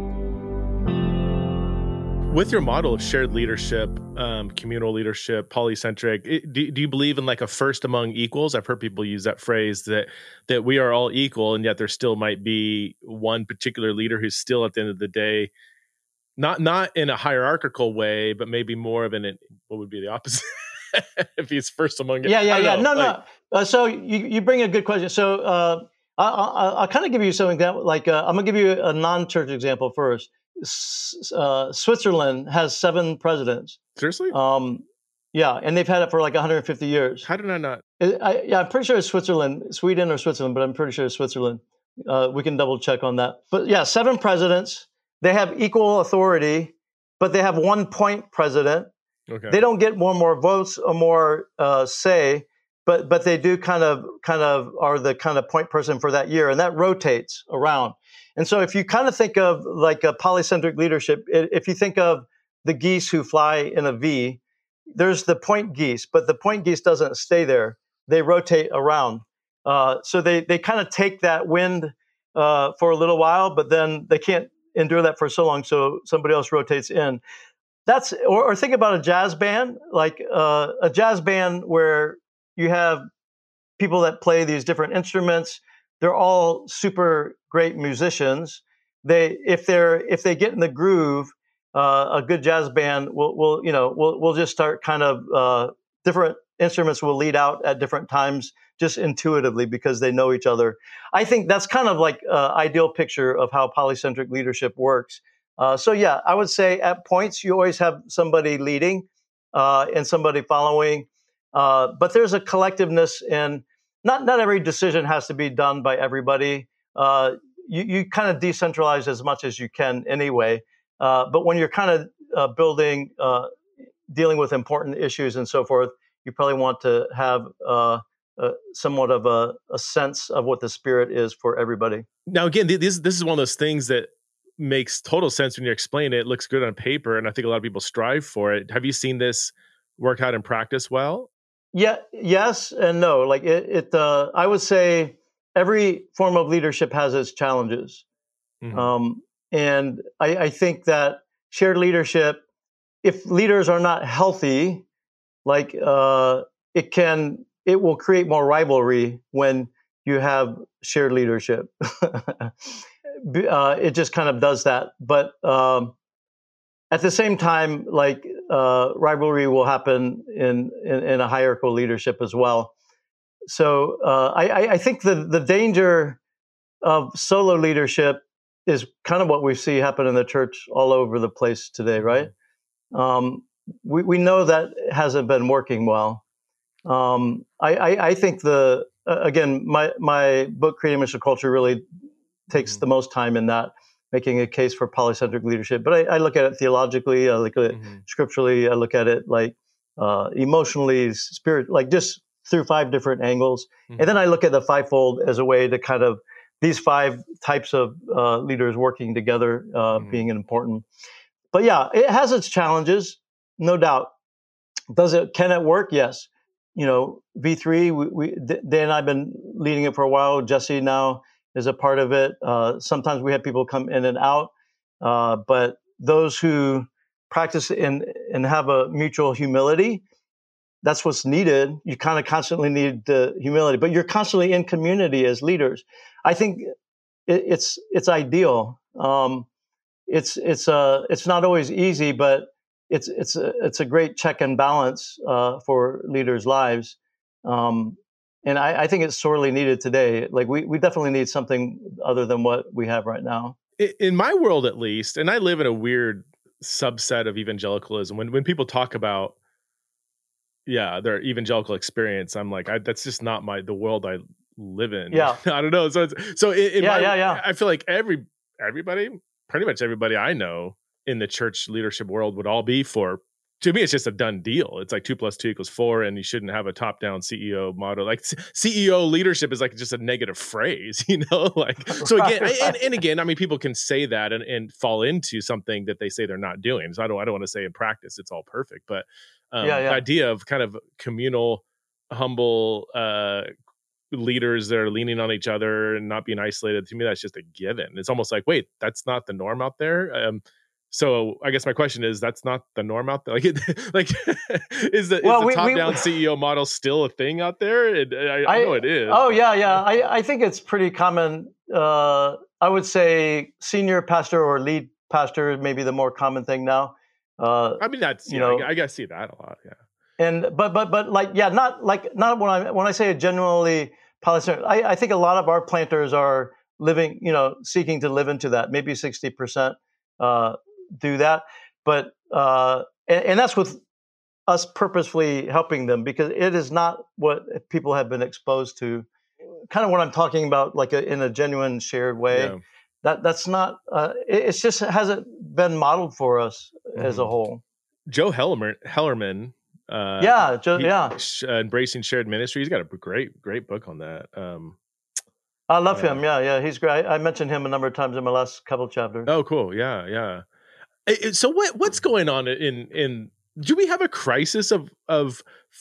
With your model of shared leadership, um, communal leadership, polycentric, it, do, do you believe in like a first among equals? I've heard people use that phrase that that we are all equal, and yet there still might be one particular leader who's still at the end of the day, not not in a hierarchical way, but maybe more of an, what would be the opposite? If he's first among, yeah, yeah, yeah. know, no, like, no. Uh, so you you bring a good question. So uh, I, I, I'll kind of give you some example. Like uh, I'm gonna give you a non-church example first. Uh, Switzerland has seven presidents. Seriously? Um, yeah, and they've had it for like one hundred fifty years. How did I not? It, I, yeah, I'm pretty sure it's Switzerland, Sweden or Switzerland, but I'm pretty sure it's Switzerland. Uh, we can double check on that. But yeah, seven presidents. They have equal authority, but they have one point president. Okay. They don't get more more votes or more uh, say, but but they do kind of kind of are the kind of point person for that year, and that rotates around. And so if you kind of think of like a polycentric leadership, if you think of the geese who fly in a V, there's the point geese, but the point geese doesn't stay there. They rotate around. Uh, so they, they kind of take that wind uh, for a little while, but then they can't endure that for so long. So somebody else rotates in. That's, or, or think about a jazz band, like uh, a jazz band where you have people that play these different instruments. They're all super great musicians. They, if they're, if they get in the groove, uh, a good jazz band will, will, you know, will, will just start kind of, uh, different instruments will lead out at different times, just intuitively because they know each other. I think that's kind of like an ideal picture of how polycentric leadership works. Uh, so yeah, I would say at points you always have somebody leading, uh, and somebody following, uh, but there's a collectiveness in. Not not every decision has to be done by everybody. Uh, you you kind of decentralize as much as you can anyway. Uh, but when you're kind of uh, building, uh, dealing with important issues and so forth, you probably want to have uh, uh, somewhat of a, a sense of what the spirit is for everybody. Now, again, this this is one of those things that makes total sense when you explain it. It looks good on paper, and I think a lot of people strive for it. Have you seen this work out in practice well? Yeah, yes and no. Like it, it uh, I would say every form of leadership has its challenges. Mm-hmm. Um, and I, I think that shared leadership, if leaders are not healthy, like uh, it can, it will create more rivalry when you have shared leadership. uh, it just kind of does that. But um, at the same time, like uh, rivalry will happen in, in, in a hierarchical leadership as well. So uh, I, I think the, the danger of solo leadership is kind of what we see happen in the church all over the place today, right? Um, we, we know that hasn't been working well. Um, I, I, I think the, uh, again, my, my book, Creating Missional Culture, really takes mm-hmm. the most time in that, making a case for polycentric leadership. But I, I look at it theologically, I look at it mm-hmm. scripturally, I look at it like uh, emotionally, spirit, like just through five different angles. Mm-hmm. And then I look at the fivefold as a way to kind of, these five types of uh, leaders working together uh, mm-hmm. being important. But yeah, it has its challenges, no doubt. Does it, can it work? Yes. You know, V three, we, we, Dan and I have been leading it for a while. Jesse now is a part of it. Uh, sometimes we have people come in and out, uh, but those who practice and, and have a mutual humility, that's what's needed. You kind of constantly need the humility, but you're constantly in community as leaders. I think it, it's it's ideal. Um, it's it's uh it's not always easy, but it's it's a, it's a great check and balance uh, for leaders' lives. Um, And I, I think it's sorely needed today. Like we, we definitely need something other than what we have right now. In my world, at least, and I live in a weird subset of evangelicalism. When when people talk about, yeah, their evangelical experience, I'm like, I, that's just not my the world I live in. Yeah, I don't know. So it's, so in, in yeah, my, yeah, yeah. I feel like every everybody, pretty much everybody I know in the church leadership world would all be for to me, it's just a done deal. It's like two plus two equals four, and you shouldn't have a top-down C E O model. Like C E O leadership is like just a negative phrase, you know. Like so again, Right, right. And, and again, I mean, people can say that and, and fall into something that they say they're not doing. So I don't, I don't want to say in practice it's all perfect, but um, Yeah, yeah. the idea of kind of communal, humble uh, leaders that are leaning on each other and not being isolated, to me, that's just a given. It's almost like, wait, that's not the norm out there. Um, So I guess my question is, that's not the norm out there. Like, it, like is the, Well, is the we- top-down we- C E O model still a thing out there? And I, I know it is. Oh yeah, yeah. I, I think it's pretty common. Uh, I would say senior pastor or lead pastor may be the more common thing now. Uh, I mean, that's you you know, know- I, I guess see that a lot. Yeah. and but but but like yeah, not like not when I when I say a genuinely Palestinian, I, I think a lot of our planters are living, you know, seeking to live into that. Maybe sixty percent uh, do that, but uh, and, and that's with us purposefully helping them, because it is not what people have been exposed to. Kind of what I'm talking about, like a, in a genuine shared way. Yeah. That that's not. Uh, it, it's just hasn't been modeled for us as a Mhm. whole. Joe Hellerman, Hellerman uh, yeah, just, he- yeah. sh- uh, Embracing Shared Ministry. He's got a great, great book on that. Um, I love uh, him. Yeah, yeah. He's great. I, I mentioned him a number of times in my last couple chapters. oh, cool. Yeah, yeah. Eh, eh, So what what's going on in in? Do we have a crisis of of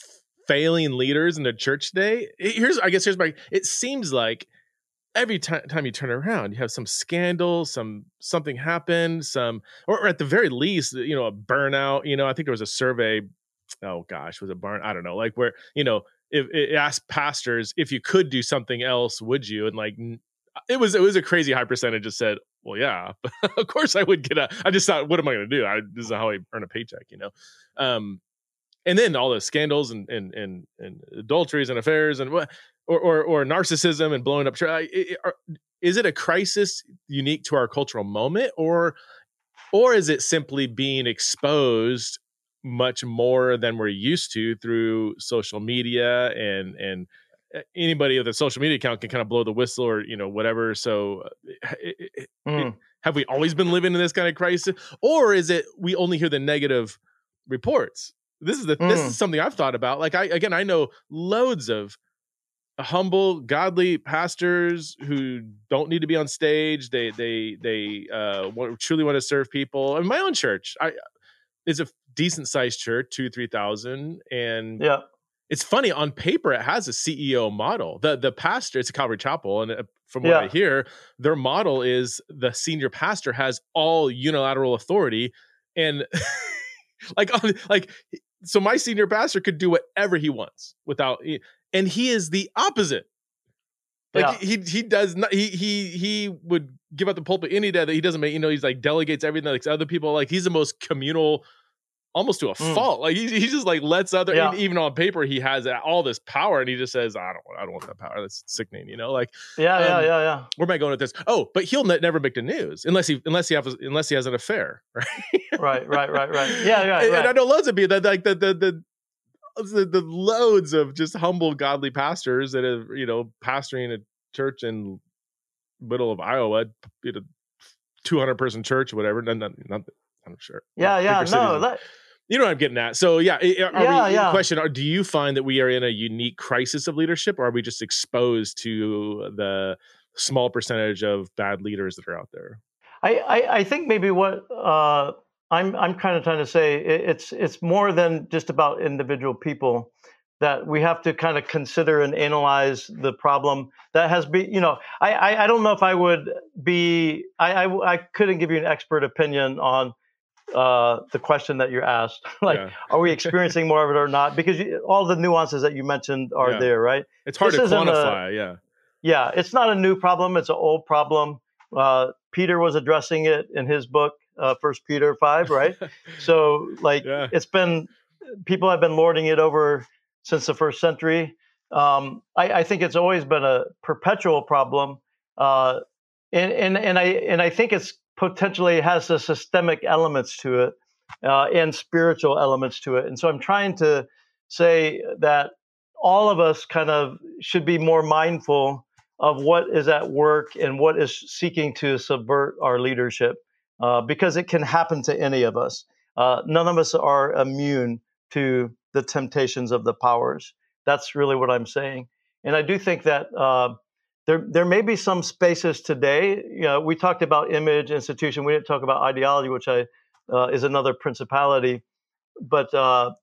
failing leaders in the church today? Here's, I guess, here's my. It seems like every time time you turn around, you have some scandal, some something happened, some, or, or at the very least, you know, a burnout. You know, I think there was a survey. Oh gosh, was it burn? I don't know. Like where, you know, if it asked pastors if you could do something else, would you? And like n- it was it was a crazy high percentage that said, well, yeah, of course I would get a. I just thought, what am I going to do? I, this is how I earn a paycheck, you know. Um, and then all the scandals and and and, and adulteries and affairs and what, or, or or narcissism and blowing up. Tra- I- I- are- Is it a crisis unique to our cultural moment, or or is it simply being exposed much more than we're used to through social media, and and anybody with a social media account can kind of blow the whistle or, you know, whatever. So uh, it, it, Mm. it, have we always been living in this kind of crisis, or is it we only hear the negative reports? This is the this Mm. is something I've thought about. Like I again, I know loads of humble, godly pastors who don't need to be on stage. They they they uh, want, truly want to serve people. In my own church, I is a decent sized church, two three thousand, and Yeah. it's funny, on paper it has a C E O model. The the pastor, it's a Calvary Chapel, and uh, from what I Yeah. hear, their model is the senior pastor has all unilateral authority, and like like so my senior pastor could do whatever he wants without, and he is the opposite. Like Yeah. he he does not he he he would give up the pulpit any day that he doesn't make, you know, he's like delegates everything like other people. Like he's the most communal, almost to a Mm. fault. Like he, he just like lets other, Yeah. even on paper he has all this power, and he just says, I don't I don't want that power. That's sickening, you know. Like Yeah. Yeah. Um, Yeah. Yeah. where am I going with this? Oh, but he'll ne- never make the news unless he unless he has unless he has an affair, right? Right. Right. Right. Right. Yeah. Yeah. and, Right. and I know loads of people that like the the the the, the loads of just humble, godly pastors that have, you know, pastoring a church in middle of Iowa, you know, two hundred person church, or whatever. Not, not, not I'm sure. Yeah. Yeah. Bigger cities No. and- That, you know what I'm getting at. So yeah, are Yeah, we, yeah. question, are, do you find that we are in a unique crisis of leadership, or are we just exposed to the small percentage of bad leaders that are out there? I, I, I think maybe what uh, I'm I'm kind of trying to say, it, it's it's more than just about individual people, that we have to kind of consider and analyze the problem that has been, you know, I, I, I don't know if I would be, I, I, I couldn't give you an expert opinion on uh, the question that you're asked. Like, Yeah. are we experiencing more of it or not? Because you, all the nuances that you mentioned are Yeah. there, right? It's hard This to isn't a- quantify. yeah. Yeah, it's not a new problem. It's an old problem. Uh, Peter was addressing it in his book, uh, First Peter five, right? So, like, Yeah. it's been, people have been lording it over since the first century. Um, I, I think it's always been a perpetual problem, uh, and and and I and I think it's potentially has the systemic elements to it, uh, and spiritual elements to it. And so I'm trying to say that all of us kind of should be more mindful of what is at work and what is seeking to subvert our leadership, uh, because it can happen to any of us. Uh, none of us are immune to the temptations of the powers. That's really what I'm saying. And I do think that uh, there there may be some spaces today. You know, we talked about image, institution. We didn't talk about ideology, which I uh, is another principality. But uh,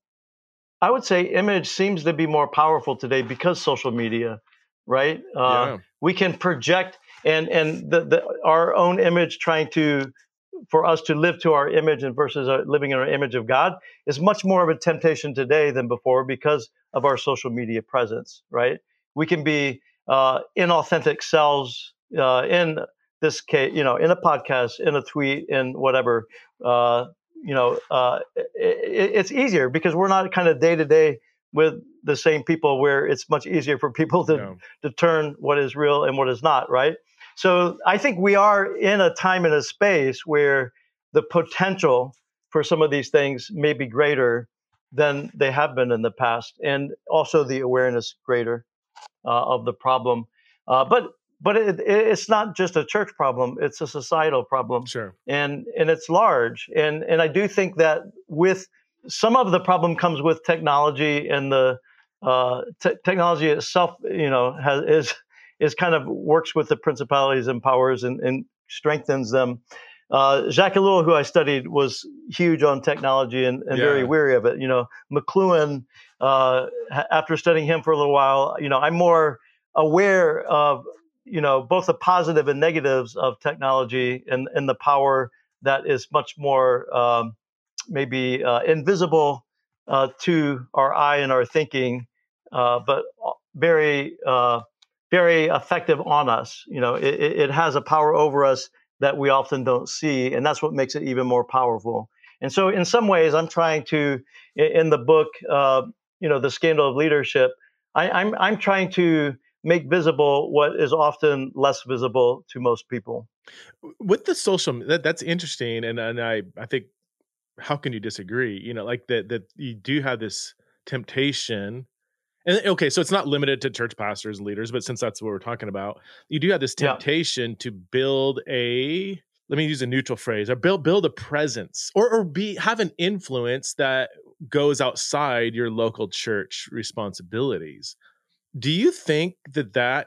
I would say image seems to be more powerful today because social media, right? Uh, Yeah. We can project and and the, the our own image, trying to for us to live to our image and versus uh, living in our image of God is much more of a temptation today than before because of our social media presence, right? We can be uh, inauthentic selves uh, in this case, you know, in a podcast, in a tweet, in whatever. Uh, you know, uh, it, it's easier because we're not kind of day to day with the same people, where it's much easier for people to No. discern what is real and what is not, right? So I think we are in a time and a space where the potential for some of these things may be greater than they have been in the past, and also the awareness greater uh, of the problem. Uh, but but it, it's not just a church problem; it's a societal problem, Sure. and and it's large. And and I do think that with some of the problem comes with technology, and the uh, te- technology itself, you know, has is. is kind of works with the principalities and powers and, and strengthens them. Uh, Jacques Ellul, who I studied, was huge on technology and, and Yeah. very weary of it. You know, McLuhan, uh, after studying him for a little while, you know, I'm more aware of, you know, both the positive and negatives of technology and, and the power that is much more um, maybe uh, invisible uh, to our eye and our thinking, uh, but very uh, very effective on us. You know, it, it has a power over us that we often don't see, and that's what makes it even more powerful. And so, in some ways, I'm trying to, in the book, uh, you know, The Scandal of Leadership, I, I'm I'm trying to make visible what is often less visible to most people. With the social, that, that's interesting, and and I I think, how can you disagree? You know, like that that you do have this temptation. And okay, so it's not limited to church pastors and leaders, but since that's what we're talking about, you do have this Yeah. temptation to build a, let me use a neutral phrase, or build build a presence, or or be have an influence that goes outside your local church responsibilities. Do you think that that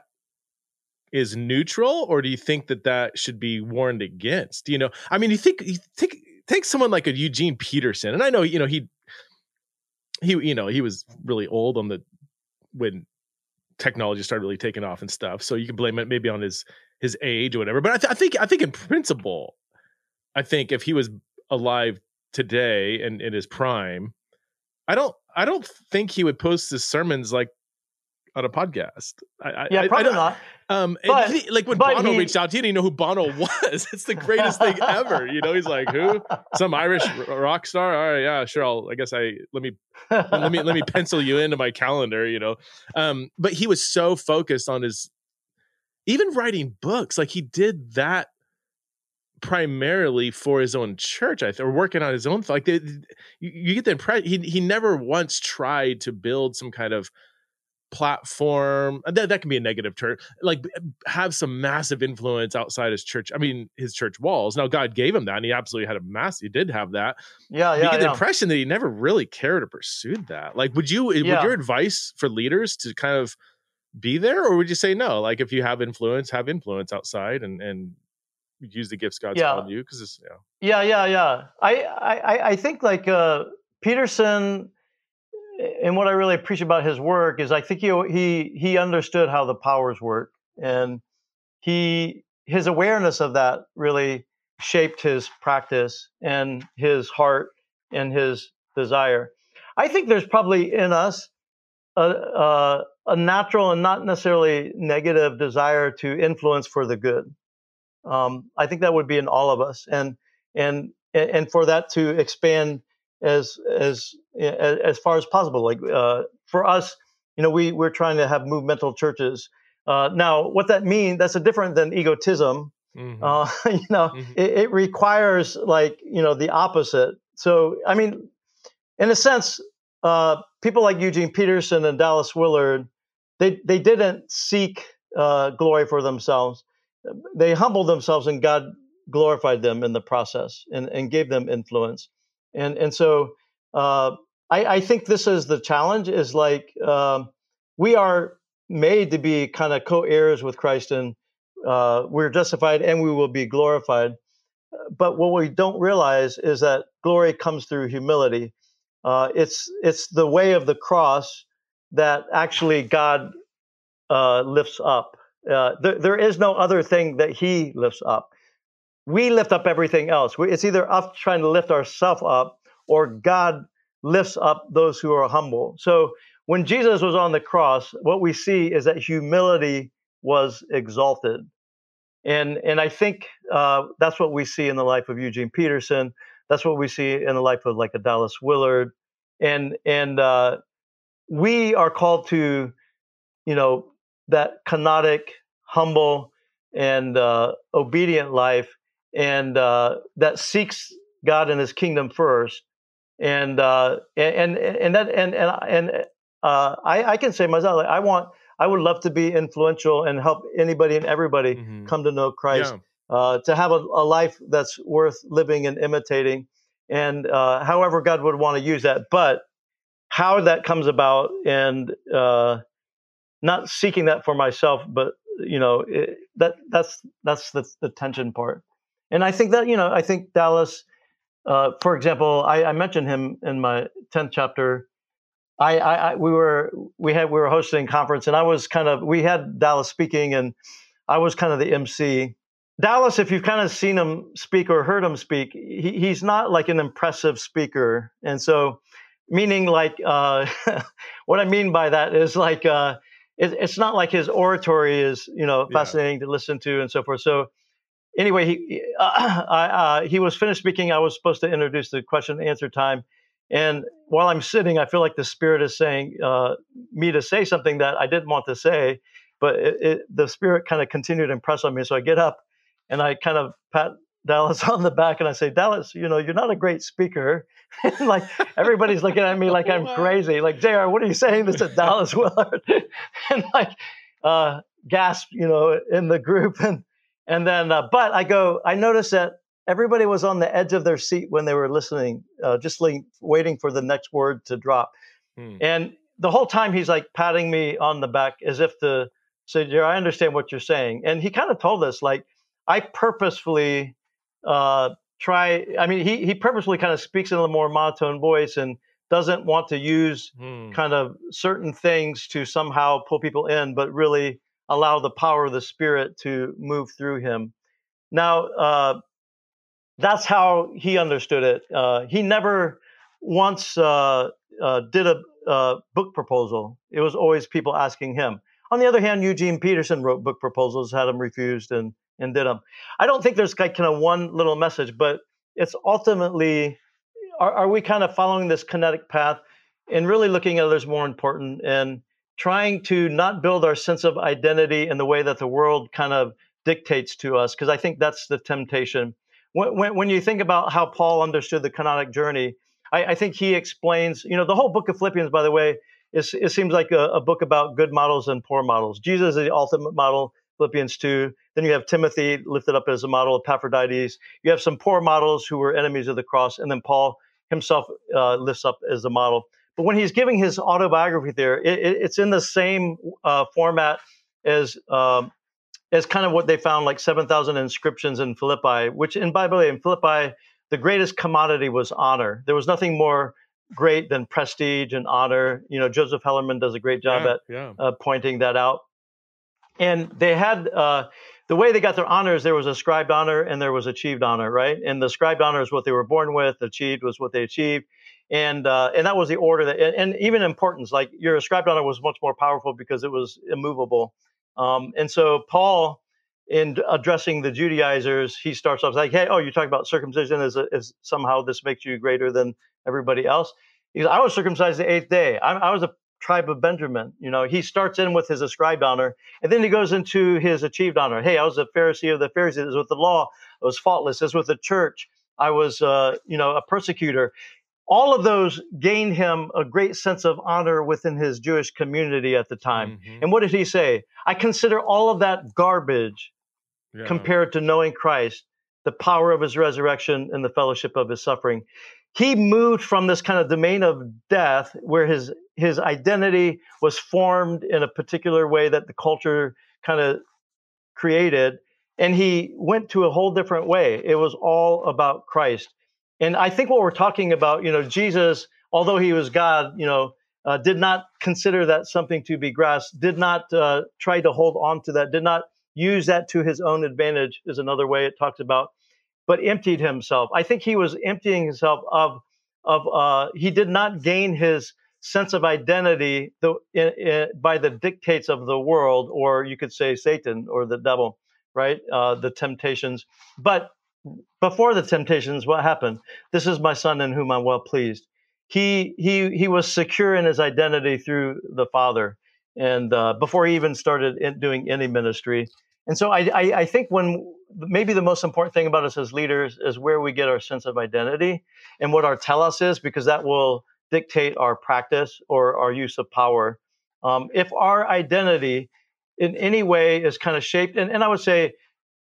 is neutral, or do you think that that should be warned against? You know, I mean, you think you think take someone like a Eugene Peterson, and I know, you know, he he you know he was really old on the when technology started really taking off and stuff. So you can blame it maybe on his his age or whatever. But I, th- I think I think in principle, I think if he was alive today and in his prime, I don't I don't think he would post his sermons like on a podcast. I, Yeah, I, probably I, not. Um, and But- he, like when but Bono he- reached out to you, he didn't know who Bono was. It's the greatest thing ever. You know, he's like, who? Some Irish r- rock star? All right, yeah, sure. I'll, I guess I let me let me let me pencil you into my calendar. You know, um, but he was so focused on his, even writing books. Like he did that primarily for his own church, I think, or working on his own. Like they, you, you get the impression he he never once tried to build some kind of platform that that can be a negative term, like have some massive influence outside his church. I mean, his church walls. Now, God gave him that, and he absolutely had a mass. He did have that. Yeah, But you yeah, get the yeah. impression that he never really cared or pursued that. Like, would you? Would Yeah. your advice for leaders to kind of be there, or would you say no? Like, if you have influence, have influence outside, and and use the gifts God's Yeah. called you. Because it's, you know, Yeah, yeah, yeah. I, I, I think like uh, Peterson, and what I really appreciate about his work is I think he he he understood how the powers work, and he his awareness of that really shaped his practice and his heart and his desire. I think there's probably in us a, a, a natural and not necessarily negative desire to influence for the good. Um, I think that would be in all of us, and and and for that to expand as as as far as possible. Like uh, for us, you know, we we're trying to have movemental churches. Uh, now, what that means, that's a different than egotism. mhm. Uh, you know, Mhm. it, it requires like you know the opposite. So, I mean, in a sense, uh, people like Eugene Peterson and Dallas Willard, they they didn't seek uh, glory for themselves. They humbled themselves, and God glorified them in the process and, and gave them influence. And and so uh, I, I think this is the challenge, is like um, we are made to be kind of co-heirs with Christ, and uh, we're justified and we will be glorified. But what we don't realize is that glory comes through humility. Uh, it's it's the way of the cross that actually God uh, lifts up. Uh, there, there is no other thing that He lifts up. We lift up everything else. We, it's either us trying to lift ourselves up, or God lifts up those who are humble. So when Jesus was on the cross, what we see is that humility was exalted. And and I think uh, that's what we see in the life of Eugene Peterson. That's what we see in the life of like a Dallas Willard. And and uh, we are called to, you know, that kenotic, humble, and uh, obedient life, and uh, that seeks God and His kingdom first. And uh, and and that and and and uh, I, I can say myself, like, I want, I would love to be influential and help anybody and everybody mm-hmm. come to know Christ, yeah. uh, to have a, a life that's worth living and imitating, and uh, however God would want to use that. But how that comes about, and uh, not seeking that for myself, but you know, it, that that's that's the, the tension part. And I think that, you know, I think Dallas, uh, for example, I, I mentioned him in my tenth chapter. I, I, I we were we had we were hosting a conference, and I was kind of we had Dallas speaking, and I was kind of the M C. Dallas, if you've kind of seen him speak or heard him speak, he, he's not like an impressive speaker, and so meaning like uh, what I mean by that is like uh, it, it's not like his oratory is, you know, fascinating yeah. to listen to and so forth. So anyway, he uh, I, uh, he was finished speaking. I was supposed to introduce the question and answer time. And while I'm sitting, I feel like the Spirit is saying uh, me to say something that I didn't want to say, but it, it, the Spirit kind of continued to impress on me. So I get up and I kind of pat Dallas on the back and I say, Dallas, you know, you're not a great speaker. And like everybody's looking at me like I'm crazy. Like, J R, what are you saying? This is Dallas Willard. And like uh, gasp, you know, in the group. And and then, uh, but I go, I noticed that everybody was on the edge of their seat when they were listening, uh, just like waiting for the next word to drop. Hmm. And the whole time he's like patting me on the back as if to say, Jerry, I understand what you're saying. And he kind of told us, like, I purposefully uh, try, I mean, he, he purposefully kind of speaks in a more monotone voice and doesn't want to use hmm. kind of certain things to somehow pull people in, but really allow the power of the Spirit to move through him. Now, uh, that's how he understood it. Uh, he never once uh, uh, did a uh, book proposal. It was always people asking him. On the other hand, Eugene Peterson wrote book proposals, had them refused, and and did them. I don't think there's like kind of one little message, but it's ultimately, are, are we kind of following this kinetic path and really looking at others more important, and trying to not build our sense of identity in the way that the world kind of dictates to us? Because I think that's the temptation. When, when you think about how Paul understood the kenotic journey, I, I think he explains, you know, the whole book of Philippians, by the way, is, it seems like a, a book about good models and poor models. Jesus is the ultimate model, Philippians two. Then you have Timothy lifted up as a model, Epaphroditus. You have some poor models who were enemies of the cross. And then Paul himself uh, lifts up as a model. But when he's giving his autobiography there, it, it, it's in the same uh, format as um, as kind of what they found, like seven thousand inscriptions in Philippi, which, in by the way, in Philippi, the greatest commodity was honor. There was nothing more great than prestige and honor. You know, Joseph Hellerman does a great job yeah, at yeah. Uh, pointing that out. And they had, uh, the way they got their honors, there was ascribed honor and there was achieved honor, right? And the ascribed honor is what they were born with, achieved was what they achieved. And uh, and that was the order that, and, and even importance, like your ascribed honor was much more powerful because it was immovable. Um, and so Paul, in addressing the Judaizers, he starts off like, hey, oh, you're talking about circumcision as, a, as somehow this makes you greater than everybody else. He goes, I was circumcised the eighth day. I, I was a tribe of Benjamin. You know, he starts in with his ascribed honor, and then he goes into his achieved honor. Hey, I was a Pharisee of the Pharisees. As with the law, I was faultless. As with the church, I was, uh, you know, a persecutor. All of those gained him a great sense of honor within his Jewish community at the time. Mm-hmm. And what did he say? I consider all of that garbage yeah. compared to knowing Christ the power of his resurrection and the fellowship of his suffering. He moved from this kind of domain of death where his his identity was formed in a particular way that the culture kind of created, and he went to a whole different way. It was all about Christ. And I think what we're talking about, you know, Jesus, although he was God, you know, uh, did not consider that something to be grasped, did not uh, try to hold on to that, did not use that to his own advantage, is another way it talks about, but emptied himself. I think he was emptying himself of, of uh, he did not gain his sense of identity the, in, in, by the dictates of the world, or you could say Satan or the devil, right? Uh, the temptations. But before the temptations, what happened? This is my son in whom I'm well pleased. He he he was secure in his identity through the Father, and uh, before he even started in doing any ministry. And so I, I I think when maybe the most important thing about us as leaders is where we get our sense of identity and what our telos is, because that will dictate our practice or our use of power. Um, if our identity in any way is kind of shaped, and, and I would say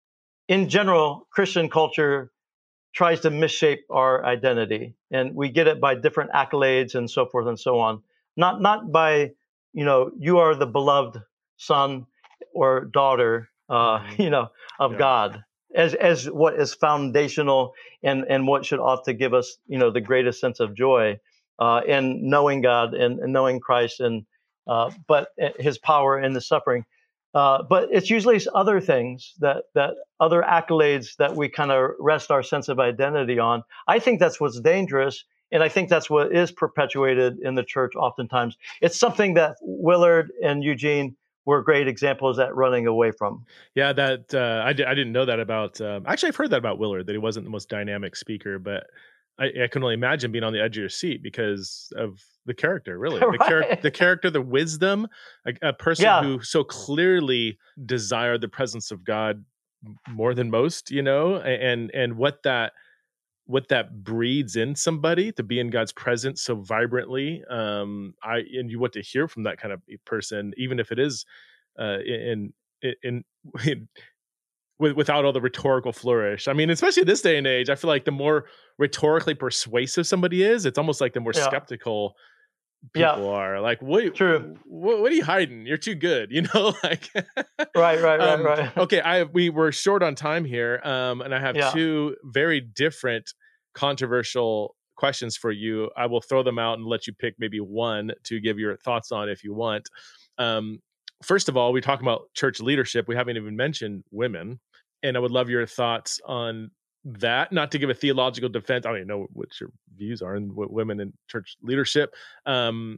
in general, Christian culture tries to misshape our identity, and we get it by different accolades and so forth and so on. Not not by, you know, you are the beloved son or daughter, uh, mm-hmm. you know, of yeah. God, as as what is foundational and and what should ought to give us, you know, the greatest sense of joy uh, in knowing God and, and knowing Christ and uh, but His power in the suffering. Uh, but it's usually other things that that other accolades that we kind of rest our sense of identity on. I think that's what's dangerous, and I think that's what is perpetuated in the church oftentimes. It's something that Willard and Eugene were great examples at running away from. Yeah, that uh, I, di- I didn't know that about. Um, actually, I've heard that about Willard, that he wasn't the most dynamic speaker, but I, I can only imagine being on the edge of your seat because of the character, really. Right. The, char- the character, the wisdom, a, a person yeah. who so clearly desired the presence of God more than most, you know, and and what that what that breeds in somebody to be in God's presence so vibrantly. Um, I and you want to hear from that kind of person, even if it is uh, in in. in, in With, without all the rhetorical flourish. I mean, especially this day and age, I feel like the more rhetorically persuasive somebody is, it's almost like the more yeah. skeptical people yeah. are. Like, what, True. What, what are you hiding? You're too good, you know? Like, right, right, right, um, right. Okay, I we were short on time here, um, and I have yeah. two very different controversial questions for you. I will throw them out and let you pick maybe one to give your thoughts on if you want. Um, first of all, we talk about church leadership. We haven't even mentioned women. And I would love your thoughts on that, not to give a theological defense. I don't even know what your views are on what women in church leadership. Um,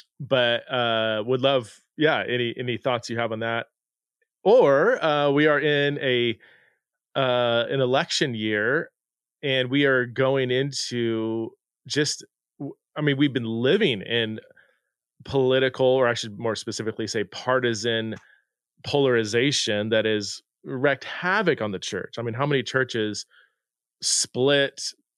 but uh, would love, yeah, any any thoughts you have on that. Or uh, we are in a uh, an election year, and we are going into just, I mean, we've been living in political, or I should more specifically say partisan polarization that is wreaked havoc on the church. I mean, how many churches split,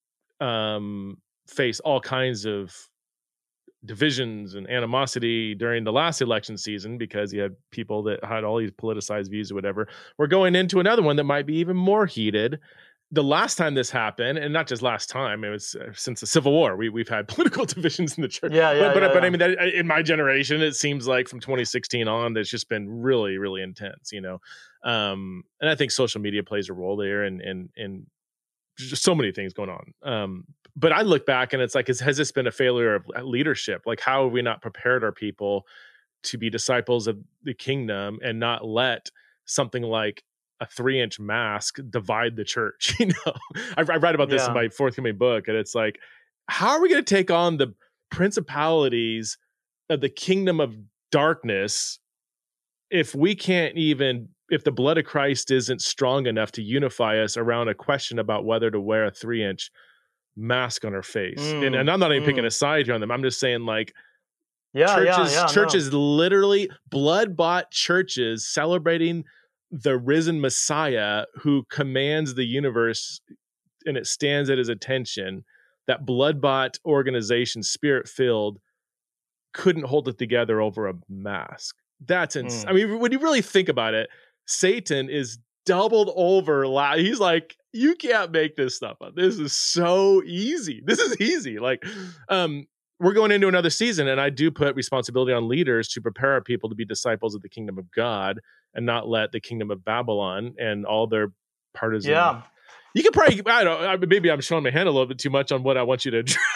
um, face all kinds of divisions and animosity during the last election season because you had people that had all these politicized views or whatever. We're going into another one that might be even more heated. The last time this happened, and not just last time, it was uh, since the Civil War, we, we've had political divisions in the church. Yeah, yeah, but, but, yeah, but yeah. I mean, that, in my generation, it seems like from twenty sixteen on, that's just been really, really intense, you know? Um, and I think social media plays a role there, and, and, and just so many things going on. Um, but I look back and it's like, is, has this been a failure of leadership? Like, how have we not prepared our people to be disciples of the kingdom and not let something like a three inch mask divide the church? You know, I, I write about this yeah. in my forthcoming book, and it's like, how are we going to take on the principalities of the kingdom of darkness if we can't even, if the blood of Christ isn't strong enough to unify us around a question about whether to wear a three inch mask on our face? Mm, and, and I'm not even mm. picking a side here on them. I'm just saying, like, yeah, churches, yeah, yeah, churches, no. literally blood bought churches celebrating the risen Messiah who commands the universe, and it stands at his attention. That blood bought organization, spirit filled, couldn't hold it together over a mask. That's ins- mm. I mean, when you really think about it, Satan is doubled over. La- He's like, you can't make this stuff up. This is so easy. This is easy. Like, um, we're going into another season, and I do put responsibility on leaders to prepare our people to be disciples of the kingdom of God and not let the kingdom of Babylon and all their partisan. Yeah. You can probably, I don't know, maybe I'm showing my hand a little bit too much on what I want you to address.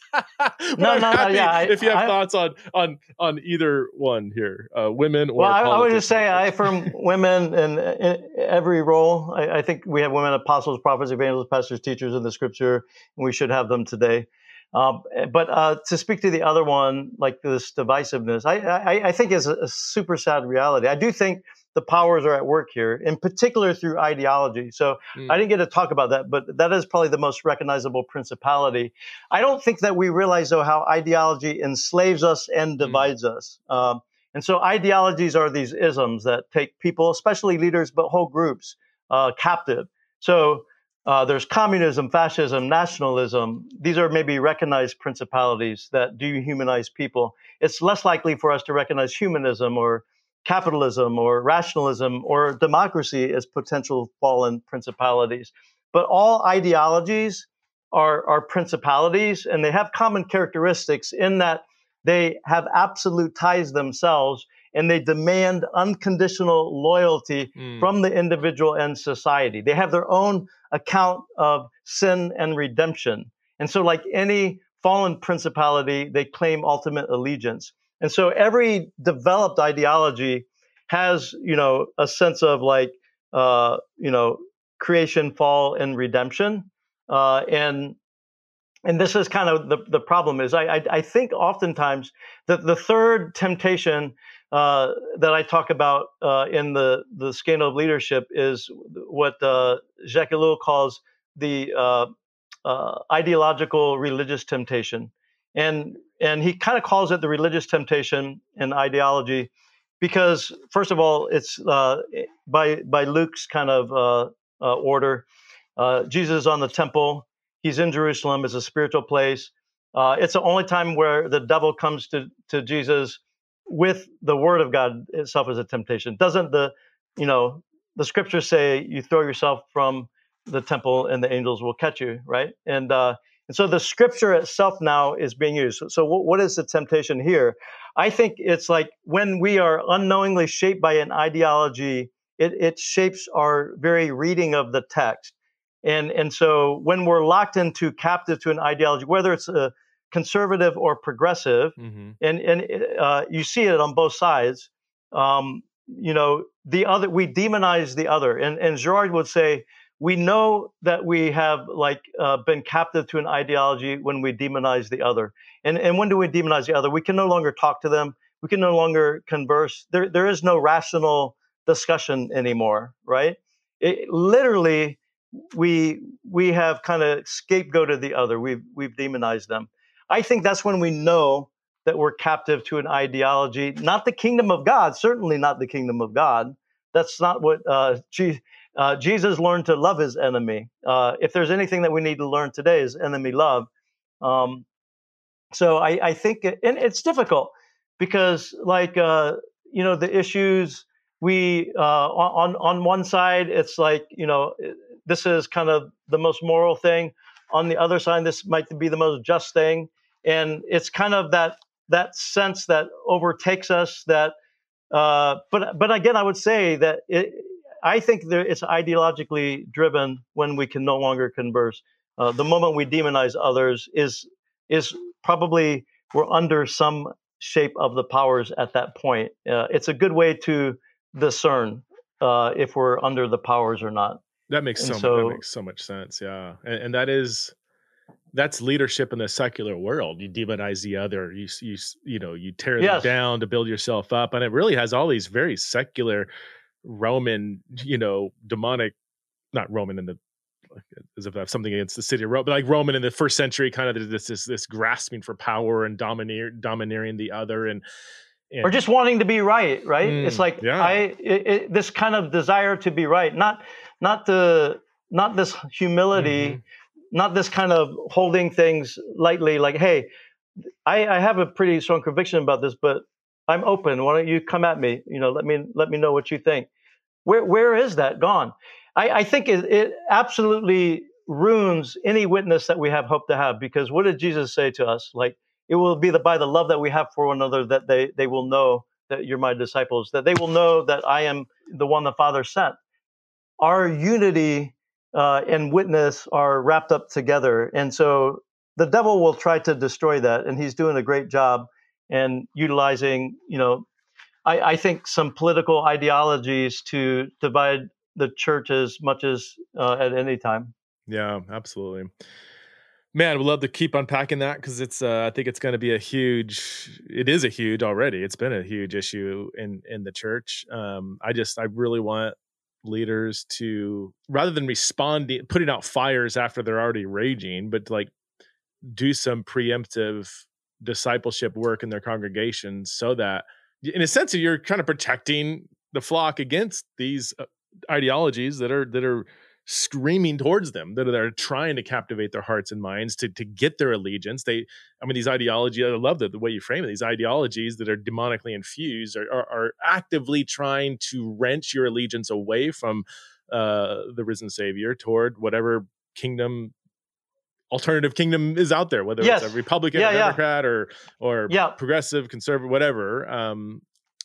no, no, no, yeah. I, if you have I, thoughts on on on either one here, uh, women or well, I, I would just say I politics. affirm women in, in every role. I, I think we have women apostles, prophets, evangelists, pastors, teachers in the scripture, and we should have them today. Um, but uh, to speak to the other one, like this divisiveness, I, I, I think is a, a super sad reality. I do think the powers are at work here, in particular through ideology. So mm. I didn't get to talk about that, but that is probably the most recognizable principality. I don't think that we realize, though, how ideology enslaves us and divides mm. us. Um, and so ideologies are these isms that take people, especially leaders, but whole groups, uh, captive. So uh, there's communism, fascism, nationalism. These are maybe recognized principalities that dehumanize people. It's less likely for us to recognize humanism or capitalism or rationalism or democracy as potential fallen principalities. But all ideologies are, are principalities, and they have common characteristics in that they have absolutized themselves and they demand unconditional loyalty mm. from the individual and society. They have their own account of sin and redemption. And so like any fallen principality, they claim ultimate allegiance. And so every developed ideology has, you know, a sense of like, uh, you know, creation, fall, and redemption. Uh, and and this is kind of the, the problem is I, I, I think oftentimes that the third temptation uh, that I talk about uh, in the, the scandal of leadership is what uh, Jacques Ellul calls the uh, uh, ideological religious temptation. And and he kind of calls it the religious temptation and ideology because, first of all, it's uh, by by Luke's kind of uh, uh, order. Uh, Jesus is on the temple. He's in Jerusalem. It's a spiritual place. Uh, it's the only time where the devil comes to, to Jesus with the word of God itself as a temptation. Doesn't the, you know, the scriptures say you throw yourself from the temple and the angels will catch you, right? And uh, And so the scripture itself now is being used. So, so what is the temptation here? I think it's like when we are unknowingly shaped by an ideology, it, it shapes our very reading of the text. And, and so when we're locked into captive to an ideology, whether it's a conservative or progressive, mm-hmm. and, and uh, you see it on both sides, um, you know, the other, we demonize the other. And, and Girard would say, we know that we have like uh, been captive to an ideology when we demonize the other. And and when do we demonize the other? We can no longer talk to them. We can no longer converse. There there is no rational discussion anymore, right? It, literally, we we have kind of scapegoated the other. We've we've demonized them. I think that's when we know that we're captive to an ideology, not the kingdom of God, certainly not the kingdom of God. That's not what uh, Jesus. Uh, Jesus learned to love his enemy. Uh, if there's anything that we need to learn today is enemy love. Um, so I, I think, it, and it's difficult because like, uh, you know, the issues we, uh, on, on one side, it's like, you know, this is kind of the most moral thing. On the other side, this might be the most just thing. And it's kind of that, that sense that overtakes us that, uh, but, but again, I would say that it, I think there, it's ideologically driven when we can no longer converse. Uh, the moment we demonize others is is probably we're under some shape of the powers at that point. Uh, it's a good way to discern uh, if we're under the powers or not. That makes so, so that makes so much sense. Yeah, and, and that is that's leadership in the secular world. You demonize the other. You you you know you tear yes. them down to build yourself up, and it really has all these very secular. Roman, you know, demonic, not Roman in the, as if I have something against the city of Rome, but like Roman in the first century, kind of this this, this grasping for power and domineer, domineering the other, and, and or just wanting to be right, right? Mm, it's like yeah. I it, it, this kind of desire to be right, not not the not this humility, mm-hmm. not this kind of holding things lightly. Like, hey, I, I have a pretty strong conviction about this, but I'm open. Why don't you come at me? You know, let me let me know what you think. Where where is that gone? I, I think it, it absolutely ruins any witness that we have hope to have, because what did Jesus say to us? Like, it will be the, by the love that we have for one another that they, they will know that you're my disciples, that they will know that I am the one the Father sent. Our unity uh, and witness are wrapped up together. And so the devil will try to destroy that, and he's doing a great job and utilizing, you know, I, I think some political ideologies to divide the church as much as uh, at any time. Yeah, absolutely. Man, we'd love to keep unpacking that, because it's, uh, I think it's going to be a huge, it is a huge already. It's been a huge issue in, in the church. Um, I just, I really want leaders to, rather than responding, putting out fires after they're already raging, but like do some preemptive discipleship work in their congregations, so that in a sense you're kind of protecting the flock against these ideologies that are, that are screaming towards them, that are trying to captivate their hearts and minds to, to get their allegiance. They, I mean, these ideologies, I love the, the way you frame it, these ideologies that are demonically infused are, are, are actively trying to wrench your allegiance away from uh, the risen Savior toward whatever kingdom, alternative kingdom is out there, whether yes. it's a Republican, yeah, or Democrat, yeah. or, or yeah. progressive, conservative, whatever. Um,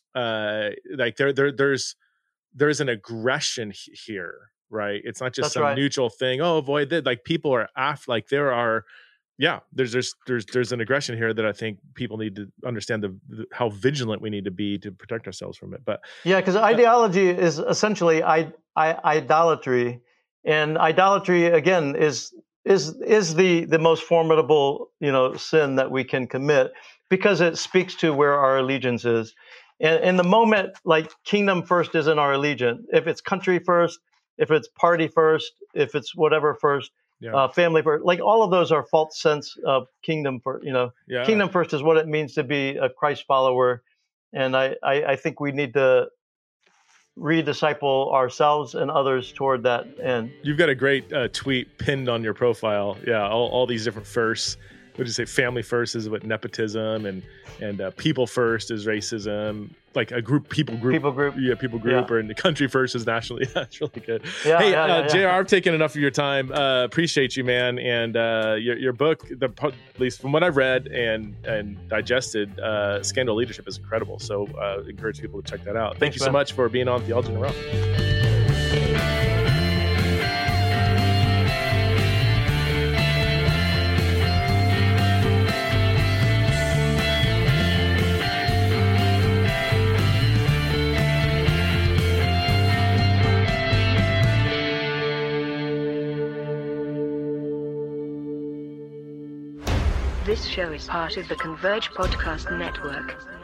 uh, like there, there, there's, there's an aggression here, right? It's not just That's some right. neutral thing. Oh, avoid that. Like people are after, like there are, yeah, there's, there's, there's, there's an aggression here that I think people need to understand the, the how vigilant we need to be to protect ourselves from it. But yeah, because ideology uh, is essentially I, I, idolatry, and idolatry again is, is, is the, the most formidable, you know, sin that we can commit, because it speaks to where our allegiance is. And in the moment, like kingdom first isn't our allegiance. If it's country first, if it's party first, if it's whatever first, yeah. uh, family first, like all of those are false sense of kingdom for, you know, yeah. Kingdom first is what it means to be a Christ follower. And I, I, I think we need to redisciple ourselves and others toward that end. You've got a great uh, tweet pinned on your profile. Yeah. All, all these different firsts. What did you say? Family first is what nepotism, and and uh, people first is racism. Like a group, people group, people group, yeah, people group, yeah. or in the country first is nationally. Yeah, it's really good. Yeah, hey, yeah, uh, yeah, yeah. J R, I've taken enough of your time. Uh, appreciate you, man. And uh, your your book, the at least from what I've read and and digested, uh, Scandal Leadership is incredible. So uh, encourage people to check that out. Thank Thanks, you man. so much for being on Theology in the Raw. This show is part of the Converge Podcast Network.